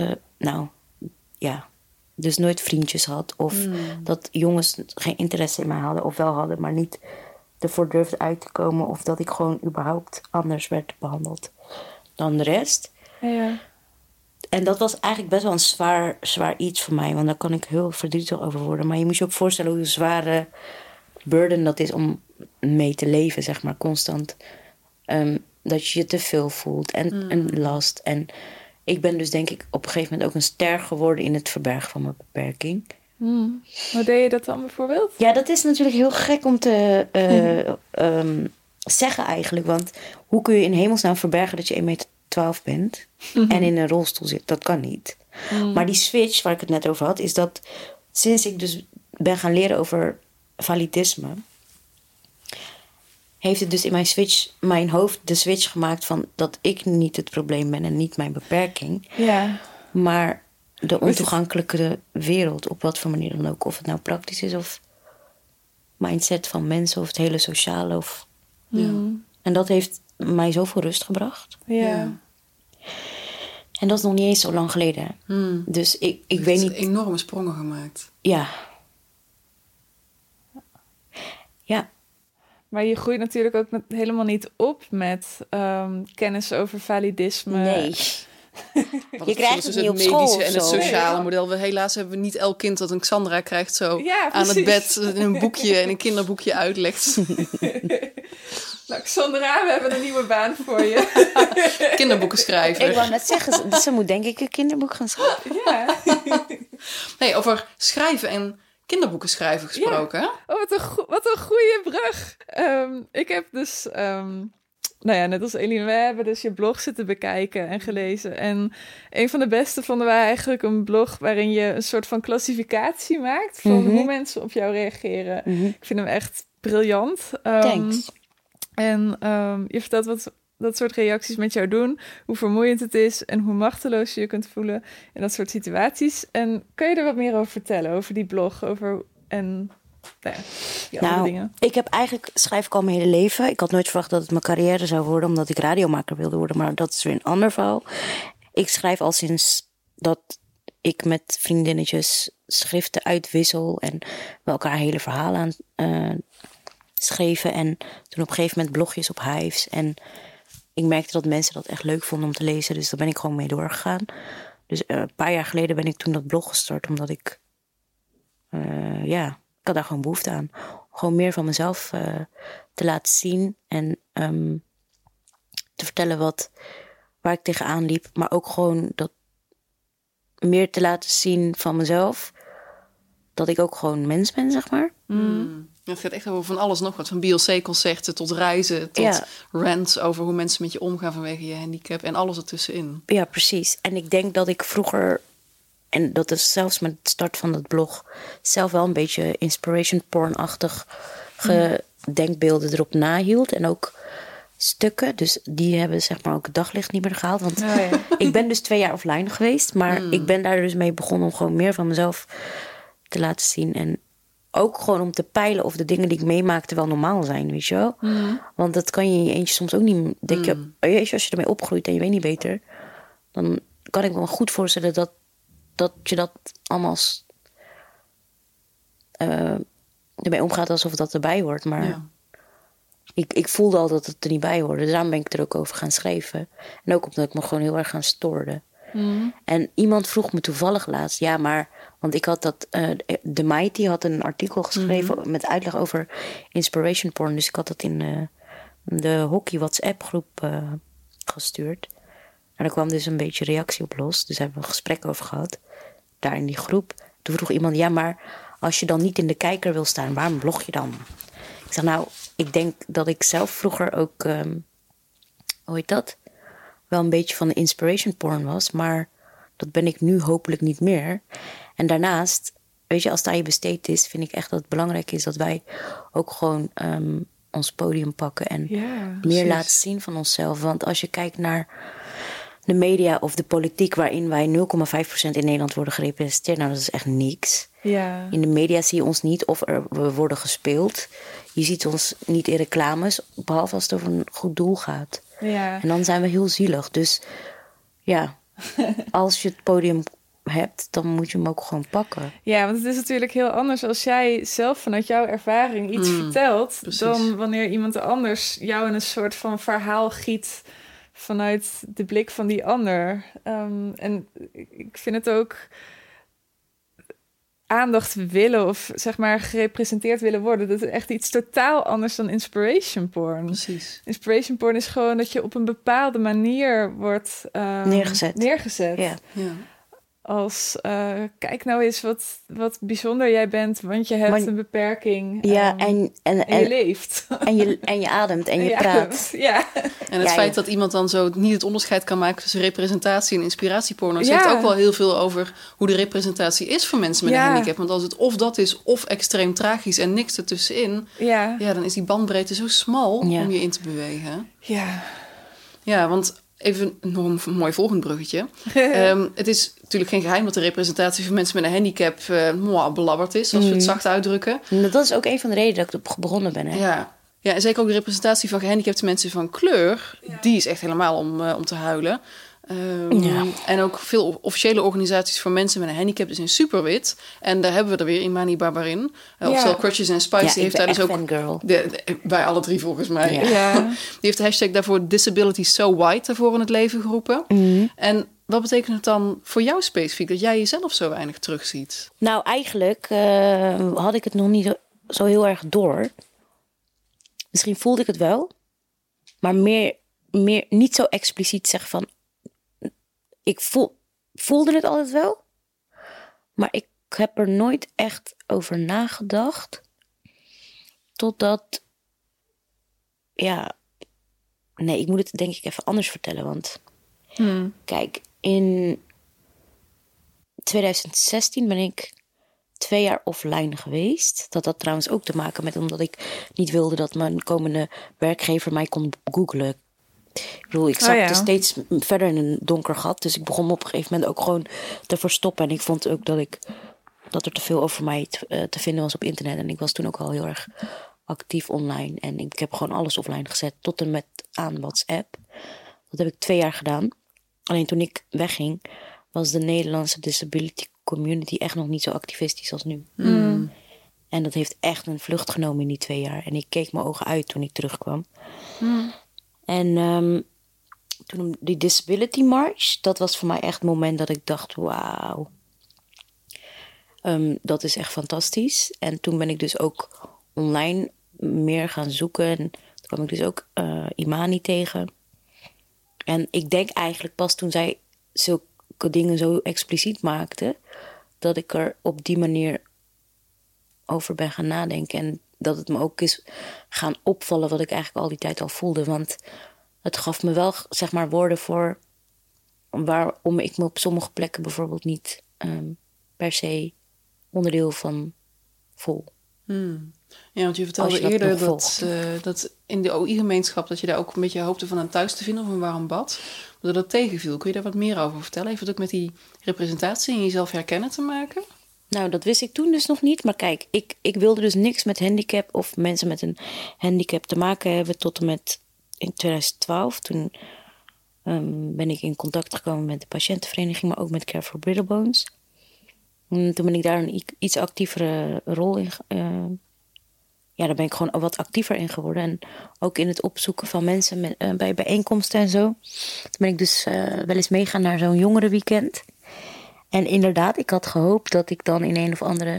dus nooit vriendjes had. Of dat jongens geen interesse in mij hadden of wel hadden, maar niet ervoor durfden uit te komen. Of dat ik gewoon überhaupt anders werd behandeld dan de rest. Ja. En dat was eigenlijk best wel een zwaar iets voor mij. Want daar kan ik heel verdrietig over worden. Maar je moet je ook voorstellen hoe zware burden dat is om mee te leven, zeg maar, constant. Dat je je te veel voelt en last. En ik ben dus denk ik op een gegeven moment ook een ster geworden in het verbergen van mijn beperking. Hoe deed je dat dan bijvoorbeeld? Ja, dat is natuurlijk heel gek om te zeggen eigenlijk. Want hoe kun je in hemelsnaam verbergen dat je 1,12 meter bent en in een rolstoel zit? Dat kan niet. Maar die switch waar ik het net over had, is dat sinds ik dus ben gaan leren over validisme, heeft het dus in mijn hoofd de switch gemaakt van dat ik niet het probleem ben en niet mijn beperking. Ja. Maar de ontoegankelijke wereld, op wat voor manier dan ook. Of het nou praktisch is of mindset van mensen of het hele sociale. En dat heeft mij zoveel rust gebracht. Ja. En dat is nog niet eens zo lang geleden. Dus ik weet niet... enorme sprongen gemaakt. Ja. Ja. Maar je groeit natuurlijk ook helemaal niet op met kennis over validisme. Nee. Je krijgt het niet op het school medische of en het zo. sociale model. Helaas hebben we niet elk kind dat een Xandra krijgt zo Ja, aan het precies. bed in een boekje en een kinderboekje uitlegt. Nou, Xandra, we hebben een nieuwe baan voor je. Kinderboekenschrijver. Ik wou net zeggen, ze moet denk ik een kinderboek gaan schrijven. Ja. Nee, over schrijven en kinderboeken schrijven gesproken. Oh, wat een goede brug. Ik heb dus... net als Eline, wij hebben dus je blog zitten bekijken en gelezen. En een van de beste vonden wij eigenlijk een blog waarin je een soort van klassificatie maakt van hoe mensen op jou reageren. Ik vind hem echt briljant. Thanks. En je vertelt wat dat soort reacties met jou doen, hoe vermoeiend het is en hoe machteloos je je kunt voelen in dat soort situaties. En kan je er wat meer over vertellen, over die blog, en die andere dingen? Ik heb schrijf ik al mijn hele leven. Ik had nooit verwacht dat het mijn carrière zou worden, omdat ik radiomaker wilde worden. Maar dat is weer een ander verhaal. Ik schrijf al sinds dat ik met vriendinnetjes schriften uitwissel en we elkaar hele verhalen aan schreven. En toen op een gegeven moment blogjes op Hives. En ik merkte dat mensen dat echt leuk vonden om te lezen. Dus daar ben ik gewoon mee doorgegaan. Dus een paar jaar geleden ben ik toen dat blog gestart. Omdat ik ik had daar gewoon behoefte aan. Gewoon meer van mezelf te laten zien. En te vertellen waar ik tegenaan liep. Maar ook gewoon dat meer te laten zien van mezelf. Dat ik ook gewoon mens ben, zeg maar. Het gaat echt over van alles nog wat. Van Beyoncé-concerten tot reizen. Tot rants over hoe mensen met je omgaan vanwege je handicap. En alles ertussenin. Ja, precies. En ik denk dat ik vroeger... En dat is zelfs met het start van het blog... zelf wel een beetje inspiration porn-achtig denkbeelden erop nahield. En ook stukken. Dus die hebben zeg maar ook het daglicht niet meer gehaald. Want ik ben dus 2 jaar offline geweest. Maar ik ben daar dus mee begonnen om gewoon meer van mezelf te laten zien. En ook gewoon om te peilen of de dingen die ik meemaakte wel normaal zijn, weet je wel. Want dat kan je in je eentje soms ook niet denken. Als je ermee opgroeit en je weet niet beter... dan kan ik me goed voorstellen dat je dat allemaal ermee omgaat alsof dat erbij hoort. Maar ik voelde al dat het er niet bij hoorde. Dus daarom ben ik er ook over gaan schrijven. En ook omdat ik me gewoon heel erg gaan stoorde. En iemand vroeg me toevallig laatst... Ja, maar... Want ik had The Mighty had een artikel geschreven... met uitleg over inspiration porn. Dus ik had dat in de hockey WhatsApp groep gestuurd. En er kwam dus een beetje reactie op los. Dus daar hebben we een gesprek over gehad. Daar in die groep. Toen vroeg iemand... Ja, maar als je dan niet in de kijker wil staan... waarom blog je dan? Ik zeg, nou, ik denk dat ik zelf vroeger ook... hoe heet dat? Wel een beetje van de inspiration porn was. Maar dat ben ik nu hopelijk niet meer. En daarnaast, weet je, als het aan je besteed is... vind ik echt dat het belangrijk is dat wij ook gewoon ons podium pakken... en meer laten zien van onszelf. Want als je kijkt naar de media of de politiek... waarin wij 0,5% in Nederland worden gerepresenteerd... nou, dat is echt niks. Ja. In de media zie je ons niet of we worden gespeeld. Je ziet ons niet in reclames, behalve als het over een goed doel gaat. Ja. En dan zijn we heel zielig. Dus ja, als je het podium hebt, dan moet je hem ook gewoon pakken. Ja, want het is natuurlijk heel anders als jij zelf vanuit jouw ervaring iets vertelt... Precies. Dan wanneer iemand anders jou in een soort van verhaal giet... vanuit de blik van die ander. En ik vind het ook... aandacht willen of zeg maar gerepresenteerd willen worden. Dat is echt iets totaal anders dan inspiration porn. Precies. Inspiration porn is gewoon dat je op een bepaalde manier wordt neergezet. Ja. Als kijk nou eens wat bijzonder jij bent, want je hebt een beperking. Ja, en je leeft. En je ademt en je praat. Ja. En het feit dat iemand dan zo niet het onderscheid kan maken tussen representatie en inspiratieporno... zegt ook wel heel veel over hoe de representatie is voor mensen met een handicap. Want als het of dat is of extreem tragisch en niks ertussenin... Ja, dan is die bandbreedte zo smal om je in te bewegen. Ja. Ja, want even nog een mooi volgend bruggetje. Het is natuurlijk geen geheim dat de representatie van mensen met een handicap belabberd is, als we het zacht uitdrukken. Dat is ook een van de redenen dat ik begonnen ben. Hè? Ja, en zeker ook de representatie van gehandicapte mensen van kleur, die is echt helemaal om te huilen. En ook veel officiële organisaties voor mensen met een handicap zijn superwit. En daar hebben we er weer Imani Barbarin. Oftewel Crutches and Spice. Die heeft daar dus ook... Bij alle 3 volgens mij. Ja. Die heeft de hashtag daarvoor Disability So White daarvoor in het leven geroepen. En wat betekent het dan voor jou specifiek dat jij jezelf zo weinig terugziet? Nou, eigenlijk had ik het nog niet zo heel erg door. Misschien voelde ik het wel. Maar meer niet zo expliciet zeggen van... Ik voelde het altijd wel. Maar ik heb er nooit echt over nagedacht. Totdat... Ja... Nee, ik moet het denk ik even anders vertellen. Want... Kijk, in 2016 ben ik 2 jaar offline geweest. Dat had trouwens ook te maken met... omdat ik niet wilde dat mijn komende werkgever mij kon googlen. Ik bedoel, ik zakte steeds verder in een donker gat. Dus ik begon me op een gegeven moment ook gewoon te verstoppen. En ik vond ook dat ik dat er te veel over mij te vinden was op internet. En ik was toen ook al heel erg actief online. En ik heb gewoon alles offline gezet, tot en met aan WhatsApp. Dat heb ik 2 jaar gedaan. Alleen toen ik wegging, was de Nederlandse disability community echt nog niet zo activistisch als nu. En dat heeft echt een vlucht genomen in die 2 jaar. En ik keek mijn ogen uit toen ik terugkwam. En toen die Disability March, dat was voor mij echt het moment dat ik dacht, wauw. Dat is echt fantastisch. En toen ben ik dus ook online meer gaan zoeken. En toen kwam ik dus ook Imani tegen. En ik denk eigenlijk pas toen zij zulke dingen zo expliciet maakte, dat ik er op die manier over ben gaan nadenken. En dat het me ook is gaan opvallen wat ik eigenlijk al die tijd al voelde. Want het gaf me wel, zeg maar, woorden voor waarom ik me op sommige plekken bijvoorbeeld niet per se onderdeel van voel. Ja, want je vertelde eerder dat in de OI-gemeenschap, dat je daar ook een beetje hoopte van een thuis te vinden of een warm bad. Dat dat tegenviel. Kun je daar wat meer over vertellen? Heeft het ook met die representatie en jezelf herkennen te maken? Nou, dat wist ik toen dus nog niet. Maar kijk, ik wilde dus niks met handicap of mensen met een handicap te maken hebben tot en met in 2012. Toen ben ik in contact gekomen met de patiëntenvereniging, maar ook met Care for Brittle Bones. Toen ben ik daar een iets actievere rol in. Daar ben ik gewoon wat actiever in geworden. En ook in het opzoeken van mensen bij bijeenkomsten en zo. Toen ben ik dus wel eens meegaan naar zo'n jongerenweekend. En inderdaad, ik had gehoopt dat ik dan in een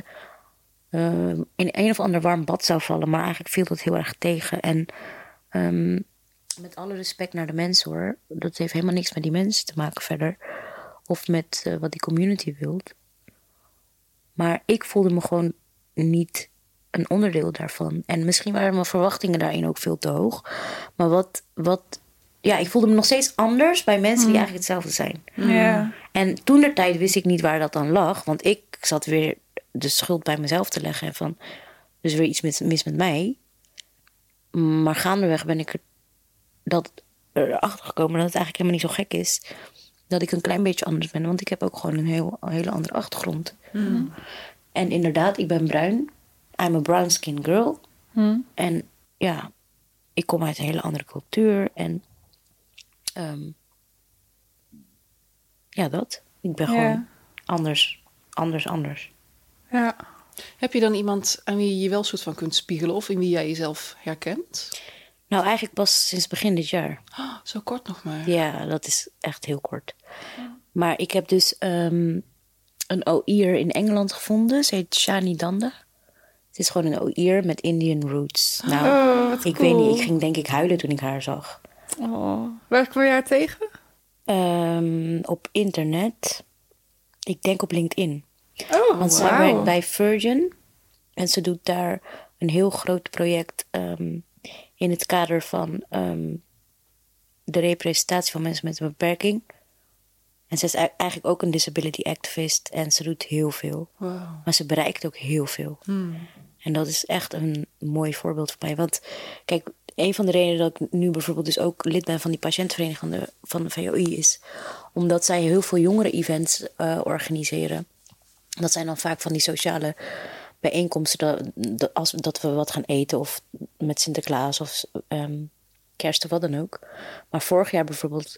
of ander warm bad zou vallen. Maar eigenlijk viel dat heel erg tegen. En met alle respect naar de mensen hoor. Dat heeft helemaal niks met die mensen te maken verder. Of met wat die community wilt. Maar ik voelde me gewoon niet een onderdeel daarvan. En misschien waren mijn verwachtingen daarin ook veel te hoog. Maar ik voelde me nog steeds anders bij mensen die eigenlijk hetzelfde zijn. Ja. En toentertijd wist ik niet waar dat dan lag. Want ik zat weer de schuld bij mezelf te leggen. En van, dus weer iets mis met mij. Maar gaandeweg ben ik erachter gekomen dat het eigenlijk helemaal niet zo gek is. Dat ik een klein beetje anders ben. Want ik heb ook gewoon een hele andere achtergrond. En inderdaad, ik ben bruin. I'm a brown skin girl. En ja, ik kom uit een hele andere cultuur. En dat. Ik ben gewoon anders. Ja. Heb je dan iemand aan wie je je wel soort van kunt spiegelen of in wie jij jezelf herkent? Nou, eigenlijk pas sinds begin dit jaar. Oh, zo kort nog maar. Ja, dat is echt heel kort. Maar ik heb dus een OI'er in Engeland gevonden. Ze heet Shani Danda. Het is gewoon een OI'er met Indian roots. Nou, wat ik cool. weet niet, ik ging denk ik huilen toen ik haar zag. Oh. Waar kwam je haar tegen? Op internet. Ik denk op LinkedIn. Oh, Want zij werkt bij Virgin. En ze doet daar een heel groot project in het kader van de representatie van mensen met een beperking. En ze is eigenlijk ook een disability activist. En ze doet heel veel. Wow. Maar ze bereikt ook heel veel. En dat is echt een mooi voorbeeld voor mij. Want kijk, een van de redenen dat ik nu bijvoorbeeld dus ook lid ben van die patiëntenvereniging van de VOI is omdat zij heel veel jongeren-events organiseren. Dat zijn dan vaak van die sociale bijeenkomsten dat we wat gaan eten of met Sinterklaas of kerst of wat dan ook. Maar vorig jaar bijvoorbeeld,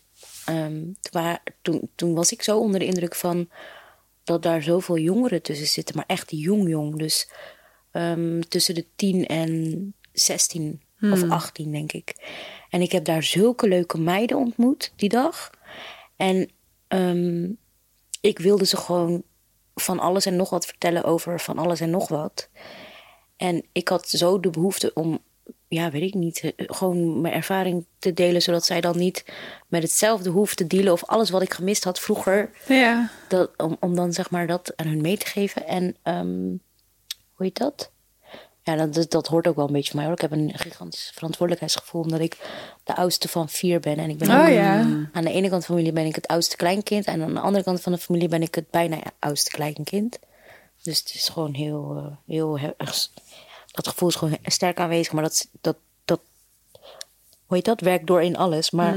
toen was ik zo onder de indruk van dat daar zoveel jongeren tussen zitten, maar echt jong. Dus tussen de 10 en 16 of 18, denk ik. En ik heb daar zulke leuke meiden ontmoet die dag. En ik wilde ze gewoon van alles en nog wat vertellen over van alles en nog wat. En ik had zo de behoefte om, weet ik niet, gewoon mijn ervaring te delen, zodat zij dan niet met hetzelfde hoeft te dealen of alles wat ik gemist had vroeger. Ja. Om dan zeg maar dat aan hun mee te geven. En hoe heet dat? Ja, dat hoort ook wel een beetje van mij hoor. Ik heb een gigantisch verantwoordelijkheidsgevoel omdat ik de oudste van 4 ben. En ik ben aan de ene kant van de familie ben ik het oudste kleinkind. En aan de andere kant van de familie ben ik het bijna oudste kleinkind. Dus het is gewoon heel erg. Dat gevoel is gewoon sterk aanwezig. Maar dat hoe heet dat? Werkt door in alles. Maar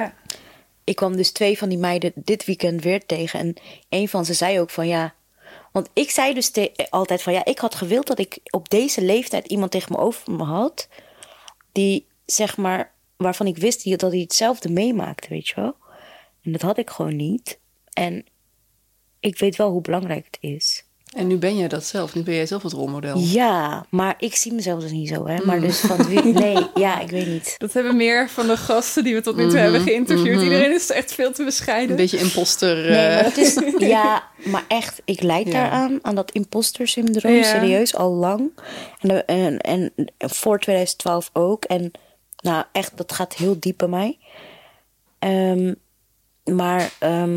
ik kwam dus 2 van die meiden dit weekend weer tegen. En een van ze zei ook van Want ik zei dus altijd van... Ja, ik had gewild dat ik op deze leeftijd iemand tegen me over me had... die, zeg maar, waarvan ik wist dat hij hetzelfde meemaakte, weet je wel. En dat had ik gewoon niet. En ik weet wel hoe belangrijk het is. En nu ben jij dat zelf. Nu ben jij zelf het rolmodel. Ja, maar ik zie mezelf dus niet zo, hè. Maar dus van wie... Nee, ja, ik weet niet. Dat hebben meer van de gasten die we tot nu toe hebben geïnterviewd. Iedereen is echt veel te bescheiden. Een beetje imposter. Nee, maar het is... Ja, maar echt, ik lijd daaraan. Aan dat imposter syndroom, serieus, al lang. En voor 2012 ook. En nou, echt, dat gaat heel diep bij mij. Maar...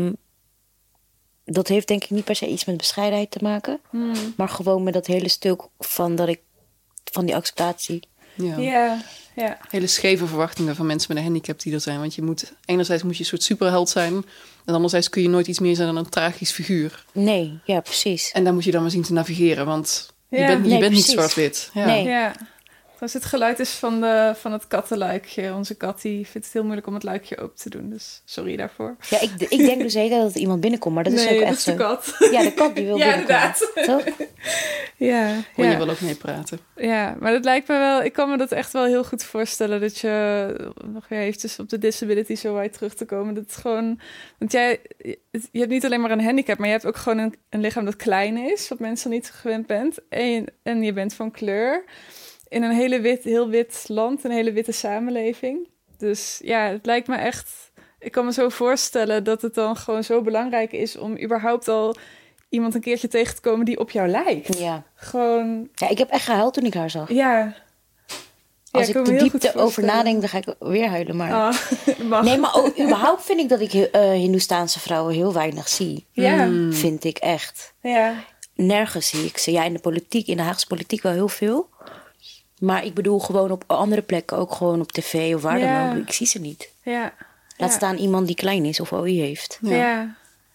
dat heeft denk ik niet per se iets met bescheidenheid te maken. Maar gewoon met dat hele stuk van die acceptatie. Ja. Hele scheve verwachtingen van mensen met een handicap die er zijn. Want enerzijds moet je een soort superheld zijn. En anderzijds kun je nooit iets meer zijn dan een tragisch figuur. Nee, ja, precies. En daar moet je dan maar zien te navigeren. Want je bent niet zwart-wit. Ja. Nee. Ja. Als het geluid is van het kattenluikje. Onze kat die vindt het heel moeilijk om het luikje open te doen. Dus sorry daarvoor. Ja, ik denk dus zeker dat er iemand binnenkomt. Maar dat is ook echt zo. Nee, dat is de kat. Ja, de kat die wil binnenkomen. Inderdaad. Toch? Ja. Je wil ook mee praten. Ja, maar dat lijkt me wel... Ik kan me dat echt wel heel goed voorstellen. Dat je... Nog weer eventjes op de disability zo wide terug te komen. Dat het gewoon... Want je hebt niet alleen maar een handicap... maar je hebt ook gewoon een lichaam dat klein is. Wat mensen niet gewend bent. En je bent van kleur... In een heel wit land, een hele witte samenleving. Dus ja, het lijkt me echt... Ik kan me zo voorstellen dat het dan gewoon zo belangrijk is... om überhaupt al iemand een keertje tegen te komen die op jou lijkt. Ja. Gewoon... Ja, ik heb echt gehuild toen ik haar zag. Ja. Als ik de diepte over nadenk, dan ga ik weer huilen. Maar... Nee, maar ook, überhaupt vind ik dat ik Hindoestaanse vrouwen heel weinig zie. Ja. Vind ik echt. Ja. Nergens zie ik ze. Ja, in de Haagse politiek wel heel veel... Maar ik bedoel gewoon op andere plekken, ook gewoon op tv of waar dan ook. Ik zie ze niet. Ja. Laat staan iemand die klein is of OI heeft. Ja.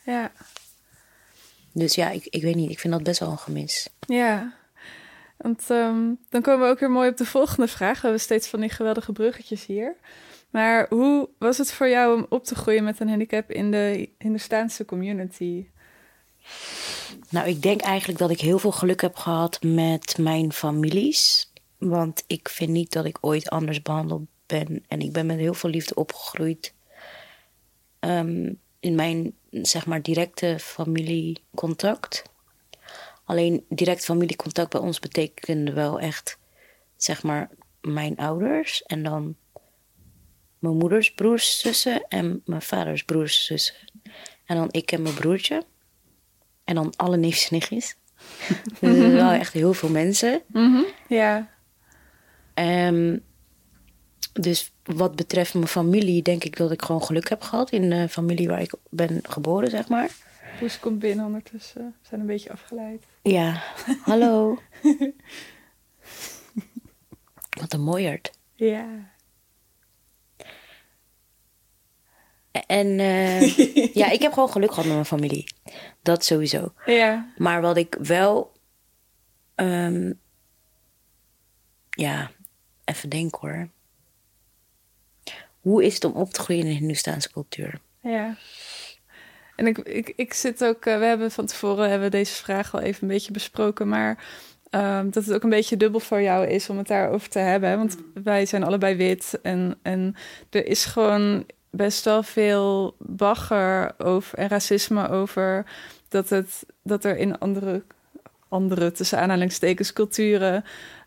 Dus ja, ik weet niet. Ik vind dat best wel een gemis. Ja. Want dan komen we ook weer mooi op de volgende vraag. We hebben steeds van die geweldige bruggetjes hier. Maar hoe was het voor jou om op te groeien met een handicap in de Hindoestaanse community? Nou, ik denk eigenlijk dat ik heel veel geluk heb gehad met mijn families. Want ik vind niet dat ik ooit anders behandeld ben. En ik ben met heel veel liefde opgegroeid. In mijn, zeg maar, directe familiecontact. Alleen direct familiecontact bij ons betekende wel echt, zeg maar, mijn ouders. En dan mijn moeders broers, zussen en mijn vaders broers, zussen. En dan ik en mijn broertje. En dan alle neefjes en nichtjes. Dus wel echt heel veel mensen. Ja. Dus wat betreft mijn familie denk ik dat ik gewoon geluk heb gehad in de familie waar ik ben geboren, zeg maar. Poes komt binnen ondertussen. We zijn een beetje afgeleid. Ja, hallo. Wat een mooierd. Ja. En ja, ik heb gewoon geluk gehad met mijn familie. Dat sowieso. Ja. Maar wat ik wel... ja, even denken hoor. Hoe is het om op te groeien in de Hindoestaanse cultuur? Ja. En ik zit ook... we hebben van tevoren deze vraag al even een beetje besproken. Maar dat het ook een beetje dubbel voor jou is om het daarover te hebben. Want wij zijn allebei wit. En er is gewoon best wel veel bagger over en racisme over... dat er in andere tussen aanhalingstekens culturen...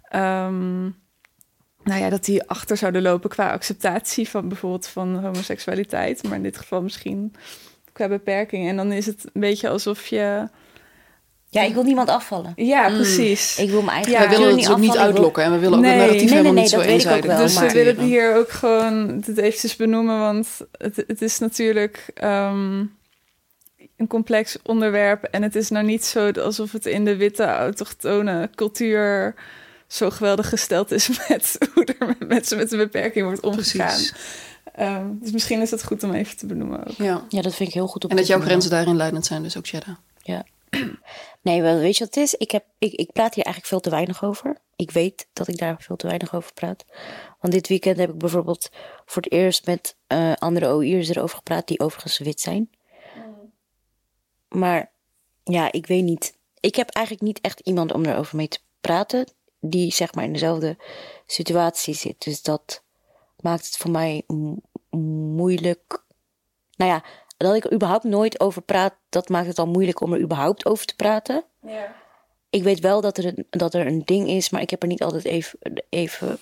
dat die achter zouden lopen qua acceptatie van bijvoorbeeld van homoseksualiteit. Maar in dit geval misschien qua beperking. En dan is het een beetje alsof je... Ja, ik wil niemand afvallen. Ja, precies. Ik wil mijn eigen... We willen het ook niet uitlokken. En we willen ook het narratief helemaal niet zo eenzijdig. Wel, dus maar... we willen hier ook gewoon het eventjes benoemen. Want het is natuurlijk een complex onderwerp. En het is nou niet zo alsof het in de witte autochtone cultuur... zo geweldig gesteld is met hoe er met mensen met een beperking wordt omgegaan. Dus misschien is het goed om even te benoemen ook. Ja, dat vind ik heel goed. En dat jouw grenzen daarin leidend zijn, dus ook Jedda. Ja. Nee, wel, weet je wat het is? Ik praat hier eigenlijk veel te weinig over. Ik weet dat ik daar veel te weinig over praat. Want dit weekend heb ik bijvoorbeeld voor het eerst met andere OI'ers erover gepraat... die overigens wit zijn. Maar ja, ik weet niet... ik heb eigenlijk niet echt iemand om erover mee te praten die zeg maar in dezelfde situatie zit. Dus dat maakt het voor mij moeilijk. Nou ja, dat ik er überhaupt nooit over praat, dat maakt het al moeilijk om er überhaupt over te praten. Ja. Ik weet wel dat er een ding is, maar ik heb er niet altijd even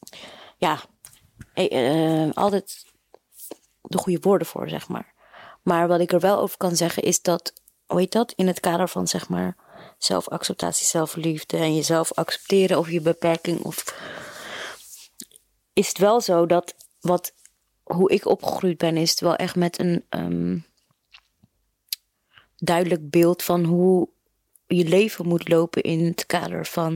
altijd de goede woorden voor, zeg maar. Maar wat ik er wel over kan zeggen is dat, hoe heet dat? In het kader van, zeg maar, zelfacceptatie, zelfliefde en jezelf accepteren of je beperking. Is het wel zo dat hoe ik opgegroeid ben, is het wel echt met een duidelijk beeld van hoe je leven moet lopen in het kader van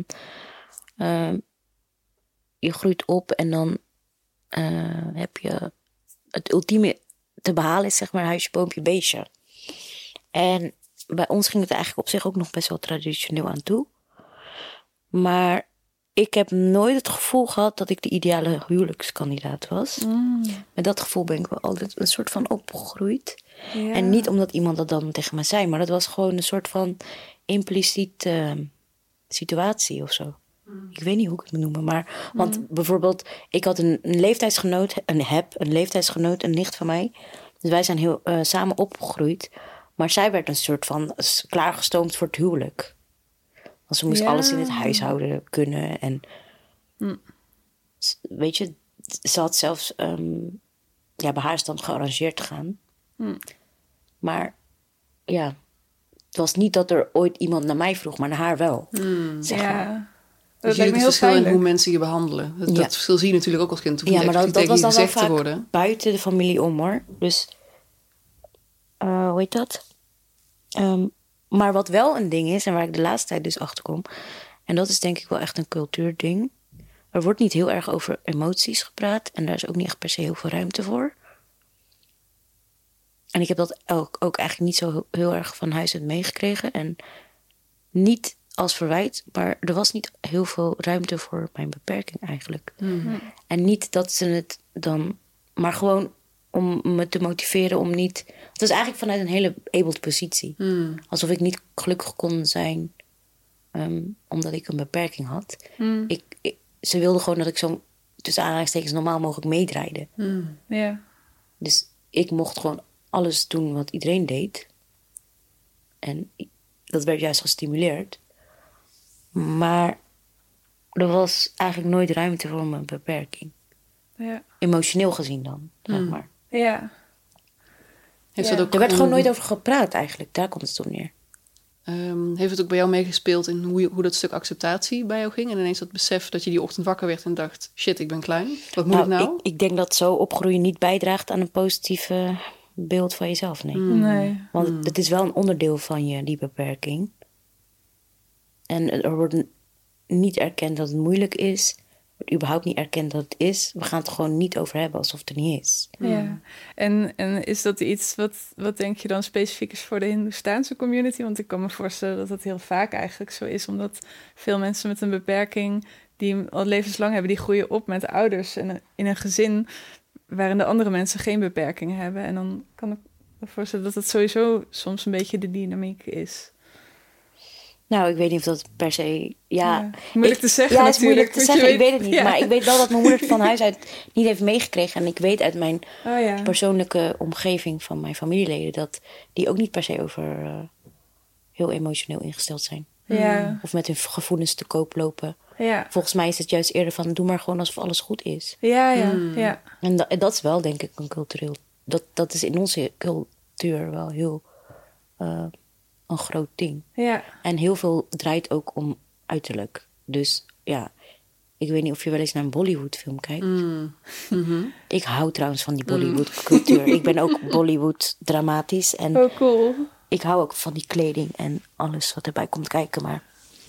je groeit op en dan heb je het ultieme te behalen is zeg maar huisje, boompje, beestje. En bij ons ging het eigenlijk op zich ook nog best wel traditioneel aan toe. Maar ik heb nooit het gevoel gehad dat ik de ideale huwelijkskandidaat was. Met dat gevoel ben ik wel altijd een soort van opgegroeid. Ja. En niet omdat iemand dat dan tegen me zei, maar dat was gewoon een soort van impliciete situatie of zo. Ik weet niet hoe ik het moet noemen, maar want bijvoorbeeld, ik had een leeftijdsgenoot, een leeftijdsgenoot, een nicht van mij. Dus wij zijn heel samen opgegroeid. Maar zij werd een soort van klaargestoomd voor het huwelijk. Want ze moest alles in het huishouden kunnen. En weet je, ze had zelfs bij haar is dan gearrangeerd te gaan. Maar ja, het was niet dat er ooit iemand naar mij vroeg, maar naar haar wel. Zeg maar. Dus je ziet het verschil in hoe mensen je behandelen. Dat verschil zie je natuurlijk ook als kind. Ja, maar dat was dan wel vaak buiten de familie om, hoor. Dus, hoe heet dat? Maar wat wel een ding is, en waar ik de laatste tijd dus achter kom, en dat is denk ik wel echt een cultuurding. Er wordt niet heel erg over emoties gepraat en daar is ook niet echt per se heel veel ruimte voor. En ik heb dat ook eigenlijk niet zo heel erg van huis uit meegekregen. En niet als verwijt, maar er was niet heel veel ruimte voor mijn beperking eigenlijk. En niet dat ze het dan, maar gewoon om me te motiveren om niet. Het was eigenlijk vanuit een hele abled positie. Alsof ik niet gelukkig kon zijn omdat ik een beperking had. Ze wilden gewoon dat ik zo tussen aanhalingstekens normaal mogelijk meedraaide. Ja. Dus ik mocht gewoon alles doen wat iedereen deed. En dat werd juist gestimuleerd. Maar er was eigenlijk nooit ruimte voor mijn beperking. Ja. Emotioneel gezien dan, zeg maar. Ja. Er werd gewoon nooit over gepraat eigenlijk. Daar komt het op neer. Heeft het ook bij jou meegespeeld in hoe dat stuk acceptatie bij jou ging? En ineens dat besef dat je die ochtend wakker werd en dacht, shit, ik ben klein. Wat moet ik nou? Ik denk dat zo opgroeien niet bijdraagt aan een positieve beeld van jezelf. Nee. Want het is wel een onderdeel van je, die beperking. En er wordt niet erkend dat het moeilijk is. Er wordt überhaupt niet erkend dat het is. We gaan het er gewoon niet over hebben alsof het er niet is. Ja. En is dat iets wat denk je dan specifiek is voor de Hindoestaanse community? Want ik kan me voorstellen dat dat heel vaak eigenlijk zo is. Omdat veel mensen met een beperking die al levenslang hebben, die groeien op met ouders en in een gezin waarin de andere mensen geen beperkingen hebben. En dan kan ik me voorstellen dat het sowieso soms een beetje de dynamiek is. Nou, ik weet niet of dat per se. Moeilijk te zeggen. Ja, het is moeilijk te zeggen. Ik weet het niet. Ja. Maar ik weet wel dat mijn moeder het van huis uit niet heeft meegekregen. En ik weet uit mijn persoonlijke omgeving van mijn familieleden dat die ook niet per se over heel emotioneel ingesteld zijn. Ja. Of met hun gevoelens te koop lopen. Ja. Volgens mij is het juist eerder van doe maar gewoon alsof alles goed is. Ja. En dat is wel, denk ik, een cultureel. Dat is in onze cultuur wel heel een groot ding. Ja. En heel veel draait ook om uiterlijk. Dus ja, ik weet niet of je wel eens naar een Bollywood-film kijkt. Ik hou trouwens van die Bollywood-cultuur. Ik ben ook Bollywood-dramatisch. En cool. Ik hou ook van die kleding en alles wat erbij komt kijken. Maar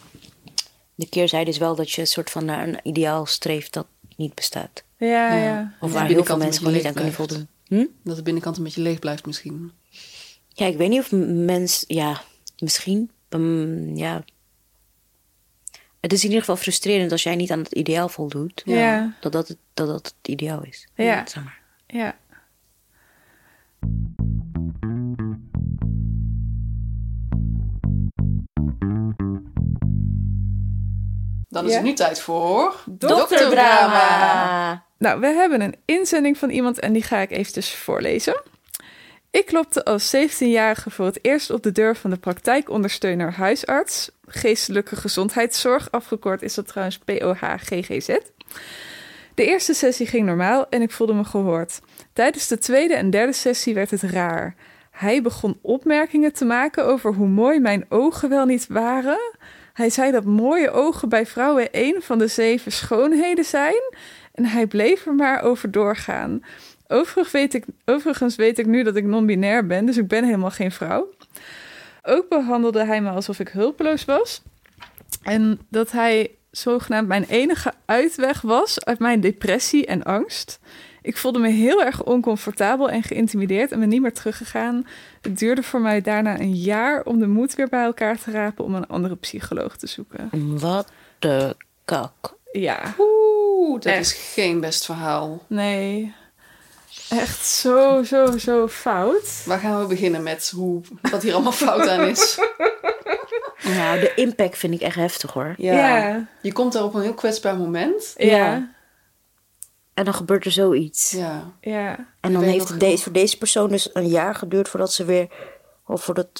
de keerzijde is wel dat je een soort van naar een ideaal streeft dat niet bestaat. Ja. Of waar heel veel mensen niet aan kunnen voldoen. Dat de binnenkant een beetje leeg blijft misschien. Ja, ik weet niet of misschien. Het is in ieder geval frustrerend als jij niet aan het ideaal voldoet. Dat het ideaal is. Ja. Zeg maar. Ja. Dan is het nu tijd voor... Dokterdrama! Nou, we hebben een inzending van iemand en die ga ik eventjes voorlezen. Ik klopte als 17-jarige voor het eerst op de deur van de praktijkondersteuner huisarts. Geestelijke gezondheidszorg, afgekort is dat trouwens POH-GGZ. De eerste sessie ging normaal en ik voelde me gehoord. Tijdens de tweede en derde sessie werd het raar. Hij begon opmerkingen te maken over hoe mooi mijn ogen wel niet waren. Hij zei dat mooie ogen bij vrouwen 1 van de 7 schoonheden zijn. En hij bleef er maar over doorgaan. Overigens weet ik nu dat ik non-binair ben, dus ik ben helemaal geen vrouw. Ook behandelde hij me alsof ik hulpeloos was. En dat hij zogenaamd mijn enige uitweg was uit mijn depressie en angst. Ik voelde me heel erg oncomfortabel en geïntimideerd en ben niet meer teruggegaan. Het duurde voor mij daarna een jaar om de moed weer bij elkaar te rapen om een andere psycholoog te zoeken. Wat de kak. Ja. Oeh, dat Echt. is geen best verhaal. Nee. Echt zo fout. Waar gaan we beginnen met wat hier allemaal fout aan is? Nou, de impact vind ik echt heftig hoor. Ja. Je komt daar op een heel kwetsbaar moment. Ja. En dan gebeurt er zoiets. Ja. En Ik dan weet heeft nog- het voor deze persoon dus een jaar geduurd voordat ze weer... Of voordat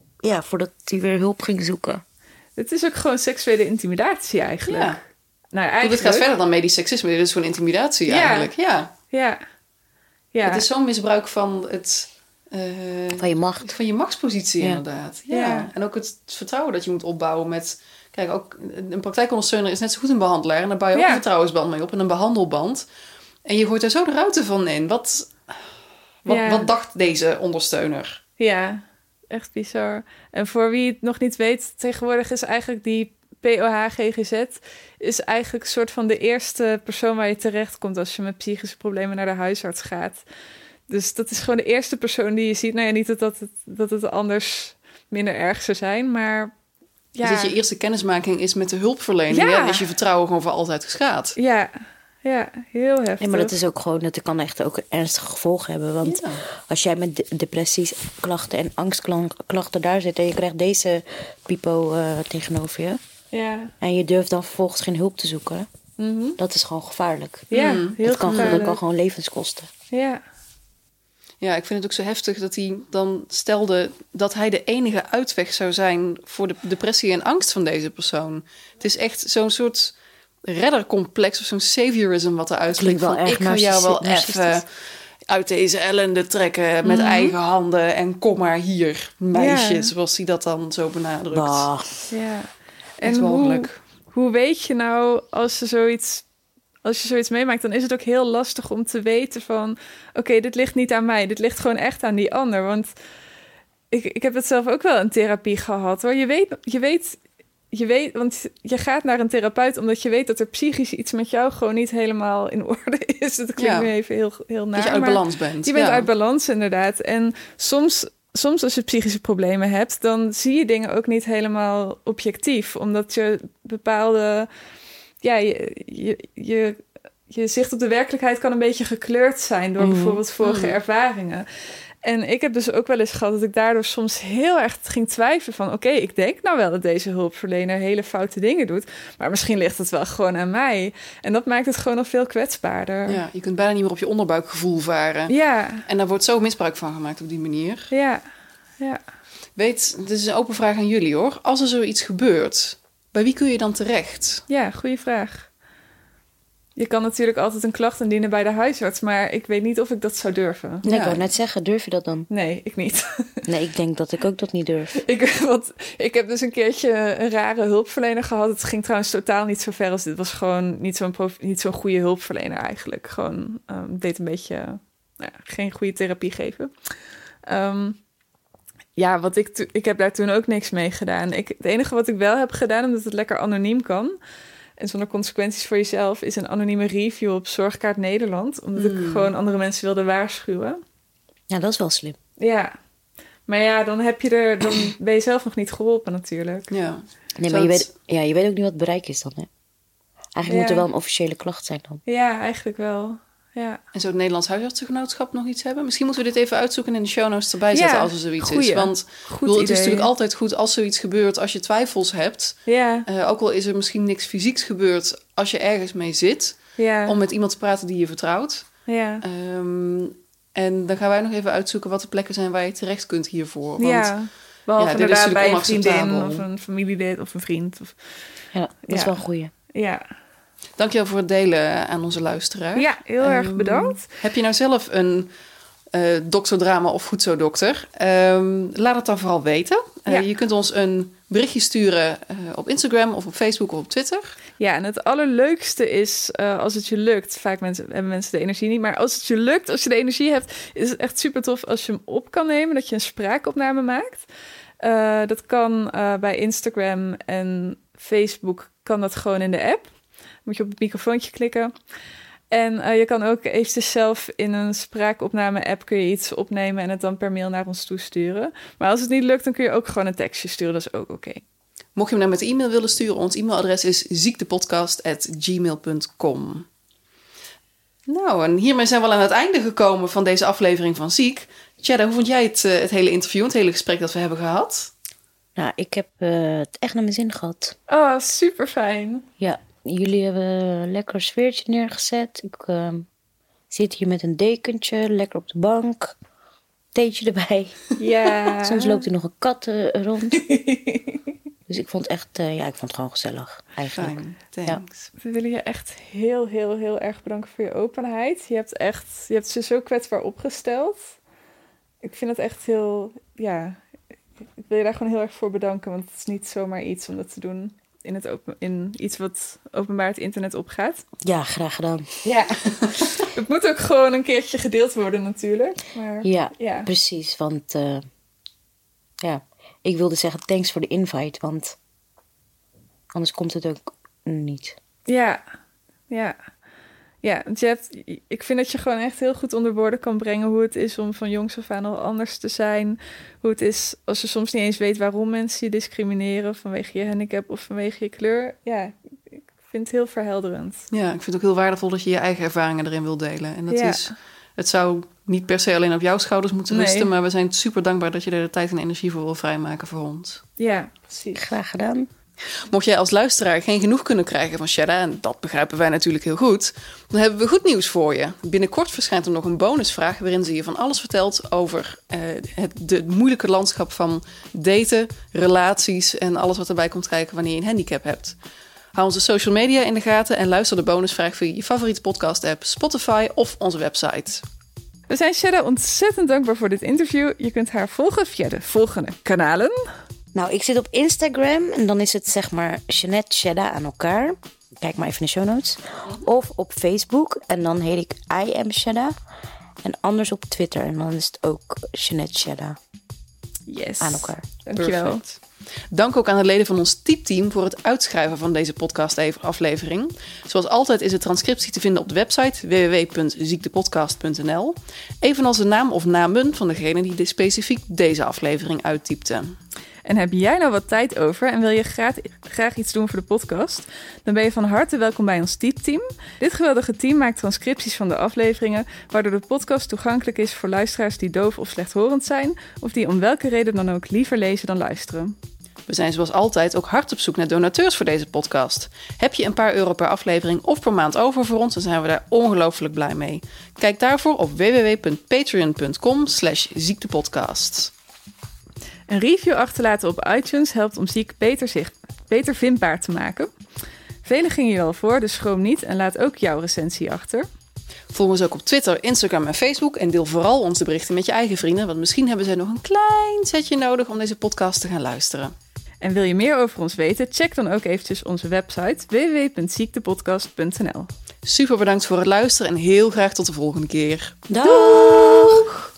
hij weer hulp ging zoeken. Het is ook gewoon seksuele intimidatie eigenlijk. Ja. Nou, Dit eigenlijk. gaat verder dan medisch seksisme. Dit is gewoon intimidatie Ja. eigenlijk. Ja. Ja. Het is zo'n misbruik van het... Van je macht. Van je machtspositie Ja. inderdaad. Ja. Ja. En ook het vertrouwen dat je moet opbouwen met... Kijk, ook een praktijkondersteuner is net zo goed een behandelaar. En daar bouw je ook Ja. een vertrouwensband mee op. En een behandelband. En je gooit er zo de ruiten van in. Wat dacht deze ondersteuner? Ja, echt bizar. En voor wie het nog niet weet, tegenwoordig is eigenlijk die POH-GGZ... is eigenlijk een soort van de eerste persoon waar je terecht komt als je met psychische problemen naar de huisarts gaat. Dus dat is gewoon de eerste persoon die je ziet. Nou ja, niet dat het anders minder erg zou zijn, maar... Ja, Dus dat je eerste kennismaking is met de hulpverlening. Ja. Ja. Dan is je vertrouwen gewoon voor altijd geschaad. ja, heel heftig. Nee, maar dat is ook gewoon... Dat kan echt ook ernstige gevolgen hebben. Want Ja. als jij met depressies, klachten en angstklachten daar zit... en je krijgt deze pipo tegenover je... Ja, en je durft dan vervolgens geen hulp te zoeken... mhm. dat is gewoon gevaarlijk. Ja, Mm. heel Dat kan gevaarlijk. gewoon levens kosten. Ja, Ja, ik vind het ook zo heftig dat hij dan stelde dat hij de enige uitweg zou zijn voor de depressie en angst van deze persoon. Het is echt zo'n soort reddercomplex of zo'n saviorism wat eruit Klinkt klinkt. wel Van, erg ik ga jou wel narcistisch. even uit deze ellende trekken met eigen handen en kom maar hier, meisje, Ja. zoals hij dat dan zo benadrukt. Bah. ja. Echt En walgelijk. hoe weet je nou als je zoiets meemaakt, dan is het ook heel lastig om te weten van... Oké, dit ligt niet aan mij, dit ligt gewoon echt aan die ander. Want ik heb het zelf ook wel in therapie gehad, hoor. Je weet, want je gaat naar een therapeut omdat je weet dat er psychisch iets met jou gewoon niet helemaal in orde is. Dat klinkt Ja. nu even heel naar. Dat je uit maar balans bent. Je bent Ja. uit balans, inderdaad. En soms als je psychische problemen hebt, dan zie je dingen ook niet helemaal objectief. Omdat je bepaalde... Ja, je zicht op de werkelijkheid kan een beetje gekleurd zijn door bijvoorbeeld vorige ervaringen. En ik heb dus ook wel eens gehad dat ik daardoor soms heel erg ging twijfelen van... Oké, ik denk nou wel dat deze hulpverlener hele foute dingen doet, maar misschien ligt het wel gewoon aan mij. En dat maakt het gewoon nog veel kwetsbaarder. Ja, je kunt bijna niet meer op je onderbuikgevoel varen. Ja, En daar wordt zo misbruik van gemaakt op die manier. ja. Weet, dit is een open vraag aan jullie hoor. Als er zoiets gebeurt, bij wie kun je dan terecht? Ja, goede vraag. Je kan natuurlijk altijd een klacht indienen bij de huisarts, maar ik weet niet of ik dat zou durven. Nee, ik Ja. wou net zeggen, durf je dat dan? Nee, ik niet. Nee, ik denk dat ik ook dat niet durf. Ik heb dus een keertje een rare hulpverlener gehad. Het ging trouwens totaal niet zo ver als dit. Was gewoon niet zo'n goede hulpverlener eigenlijk. Gewoon deed een beetje geen goede therapie geven. Ik heb daar toen ook niks mee gedaan. Het enige wat ik wel heb gedaan, omdat het lekker anoniem kan en zonder consequenties voor jezelf, is een anonieme review op Zorgkaart Nederland. Omdat ik gewoon andere mensen wilde waarschuwen. Ja, dat is wel slim. Ja, maar ja, dan ben je zelf nog niet geholpen natuurlijk. Ja. Nee, maar je weet ook niet wat het bereik is dan, hè? Eigenlijk moet er wel een officiële klacht zijn dan. Ja, eigenlijk wel. Ja. En zou het Nederlands Huisartsengenootschap nog iets hebben? Misschien moeten we dit even uitzoeken en in de show notes erbij zetten als er zoiets is. Want het is natuurlijk altijd goed als zoiets gebeurt, als je twijfels hebt. Ja. Ook al is er misschien niks fysieks gebeurd, als je ergens mee zit, om met iemand te praten die je vertrouwt. Ja. En dan gaan wij nog even uitzoeken wat de plekken zijn waar je terecht kunt hiervoor. Want, behalve dit is bij een vriendin of een familielid of een vriend. Ja, dat is wel een goeie. Ja. Dankjewel voor het delen aan onze luisteraar. Ja, heel erg bedankt. Heb je nou zelf een dokterdrama of goed zo dokter? Laat het dan vooral weten. Je kunt ons een berichtje sturen op Instagram of op Facebook of op Twitter. Ja, en het allerleukste is als het je lukt. Vaak hebben mensen de energie niet. Maar als het je lukt, als je de energie hebt, is het echt super tof als je hem op kan nemen. Dat je een spraakopname maakt. Dat kan bij Instagram en Facebook kan dat gewoon in de app. Moet je op het microfoontje klikken. En je kan ook eventjes zelf in een spraakopname-app kun je iets opnemen en het dan per mail naar ons toesturen. Maar als het niet lukt, dan kun je ook gewoon een tekstje sturen. Dat is ook oké. Mocht je hem nou met e-mail willen sturen, ons e-mailadres is ziektepodcast@gmail.com. Nou, en hiermee zijn we al aan het einde gekomen van deze aflevering van Ziek. Tjeda, hoe vond jij het hele interview, het hele gesprek dat we hebben gehad? Nou, ik heb het echt naar mijn zin gehad. Oh, super fijn. Ja, jullie hebben een lekker sfeertje neergezet. Ik zit hier met een dekentje, lekker op de bank. Theetje erbij. Ja. Soms loopt er nog een kat rond. Dus ik vond het echt, ik vond het gewoon gezellig eigenlijk. Fine, thanks. Ja. We willen je echt heel, heel, heel erg bedanken voor je openheid. Je hebt ze zo kwetsbaar opgesteld. Ik vind het echt heel, ik wil je daar gewoon heel erg voor bedanken. Want het is niet zomaar iets om dat te doen in iets wat openbaar het internet opgaat. Ja, graag gedaan. Ja, het moet ook gewoon een keertje gedeeld worden natuurlijk. Maar, ja, precies. Want ik wilde zeggen thanks voor de invite, want anders komt het ook niet. Ja, want ik vind dat je gewoon echt heel goed onder woorden kan brengen hoe het is om van jongs af aan al anders te zijn. Hoe het is als je soms niet eens weet waarom mensen je discrimineren vanwege je handicap of vanwege je kleur. Ja, ik vind het heel verhelderend. Ja, ik vind het ook heel waardevol dat je je eigen ervaringen erin wilt delen. En dat is, het zou niet per se alleen op jouw schouders moeten rusten, maar we zijn super dankbaar dat je er de tijd en energie voor wil vrijmaken voor ons. Ja, precies. Graag gedaan. Mocht jij als luisteraar geen genoeg kunnen krijgen van Tjeda, en dat begrijpen wij natuurlijk heel goed, dan hebben we goed nieuws voor je. Binnenkort verschijnt er nog een bonusvraag waarin ze je van alles vertelt over het moeilijke landschap van daten, relaties en alles wat erbij komt kijken wanneer je een handicap hebt. Hou onze social media in de gaten en luister de bonusvraag via je favoriete podcast-app, Spotify of onze website. We zijn Tjeda ontzettend dankbaar voor dit interview. Je kunt haar volgen via de volgende kanalen. Nou, ik zit op Instagram en dan is het zeg maar Jeanette Tjeda aan elkaar. Kijk maar even in de show notes. Of op Facebook en dan heet ik I am Tjeda. En anders op Twitter en dan is het ook Jeanette Tjeda. Yes. Aan elkaar. Dankjewel. Perfect. Dank ook aan de leden van ons typteam voor het uitschrijven van deze podcast-aflevering. Zoals altijd is de transcriptie te vinden op de website www.ziektepodcast.nl. Evenals de naam of namen van degene die specifiek deze aflevering uittypte. En heb jij nou wat tijd over en wil je graag iets doen voor de podcast? Dan ben je van harte welkom bij ons typteam. Dit geweldige team maakt transcripties van de afleveringen, waardoor de podcast toegankelijk is voor luisteraars die doof of slechthorend zijn, of die om welke reden dan ook liever lezen dan luisteren. We zijn zoals altijd ook hard op zoek naar donateurs voor deze podcast. Heb je een paar euro per aflevering of per maand over voor ons, dan zijn we daar ongelooflijk blij mee. Kijk daarvoor op www.patreon.com/ziektepodcast. Een review achterlaten op iTunes helpt om Ziek beter vindbaar te maken. Velen gingen je wel voor, dus schroom niet en laat ook jouw recensie achter. Volg ons ook op Twitter, Instagram en Facebook en deel vooral onze berichten met je eigen vrienden, want misschien hebben zij nog een klein setje nodig om deze podcast te gaan luisteren. En wil je meer over ons weten? Check dan ook eventjes onze website www.ziektepodcast.nl. Super bedankt voor het luisteren en heel graag tot de volgende keer. Doeg!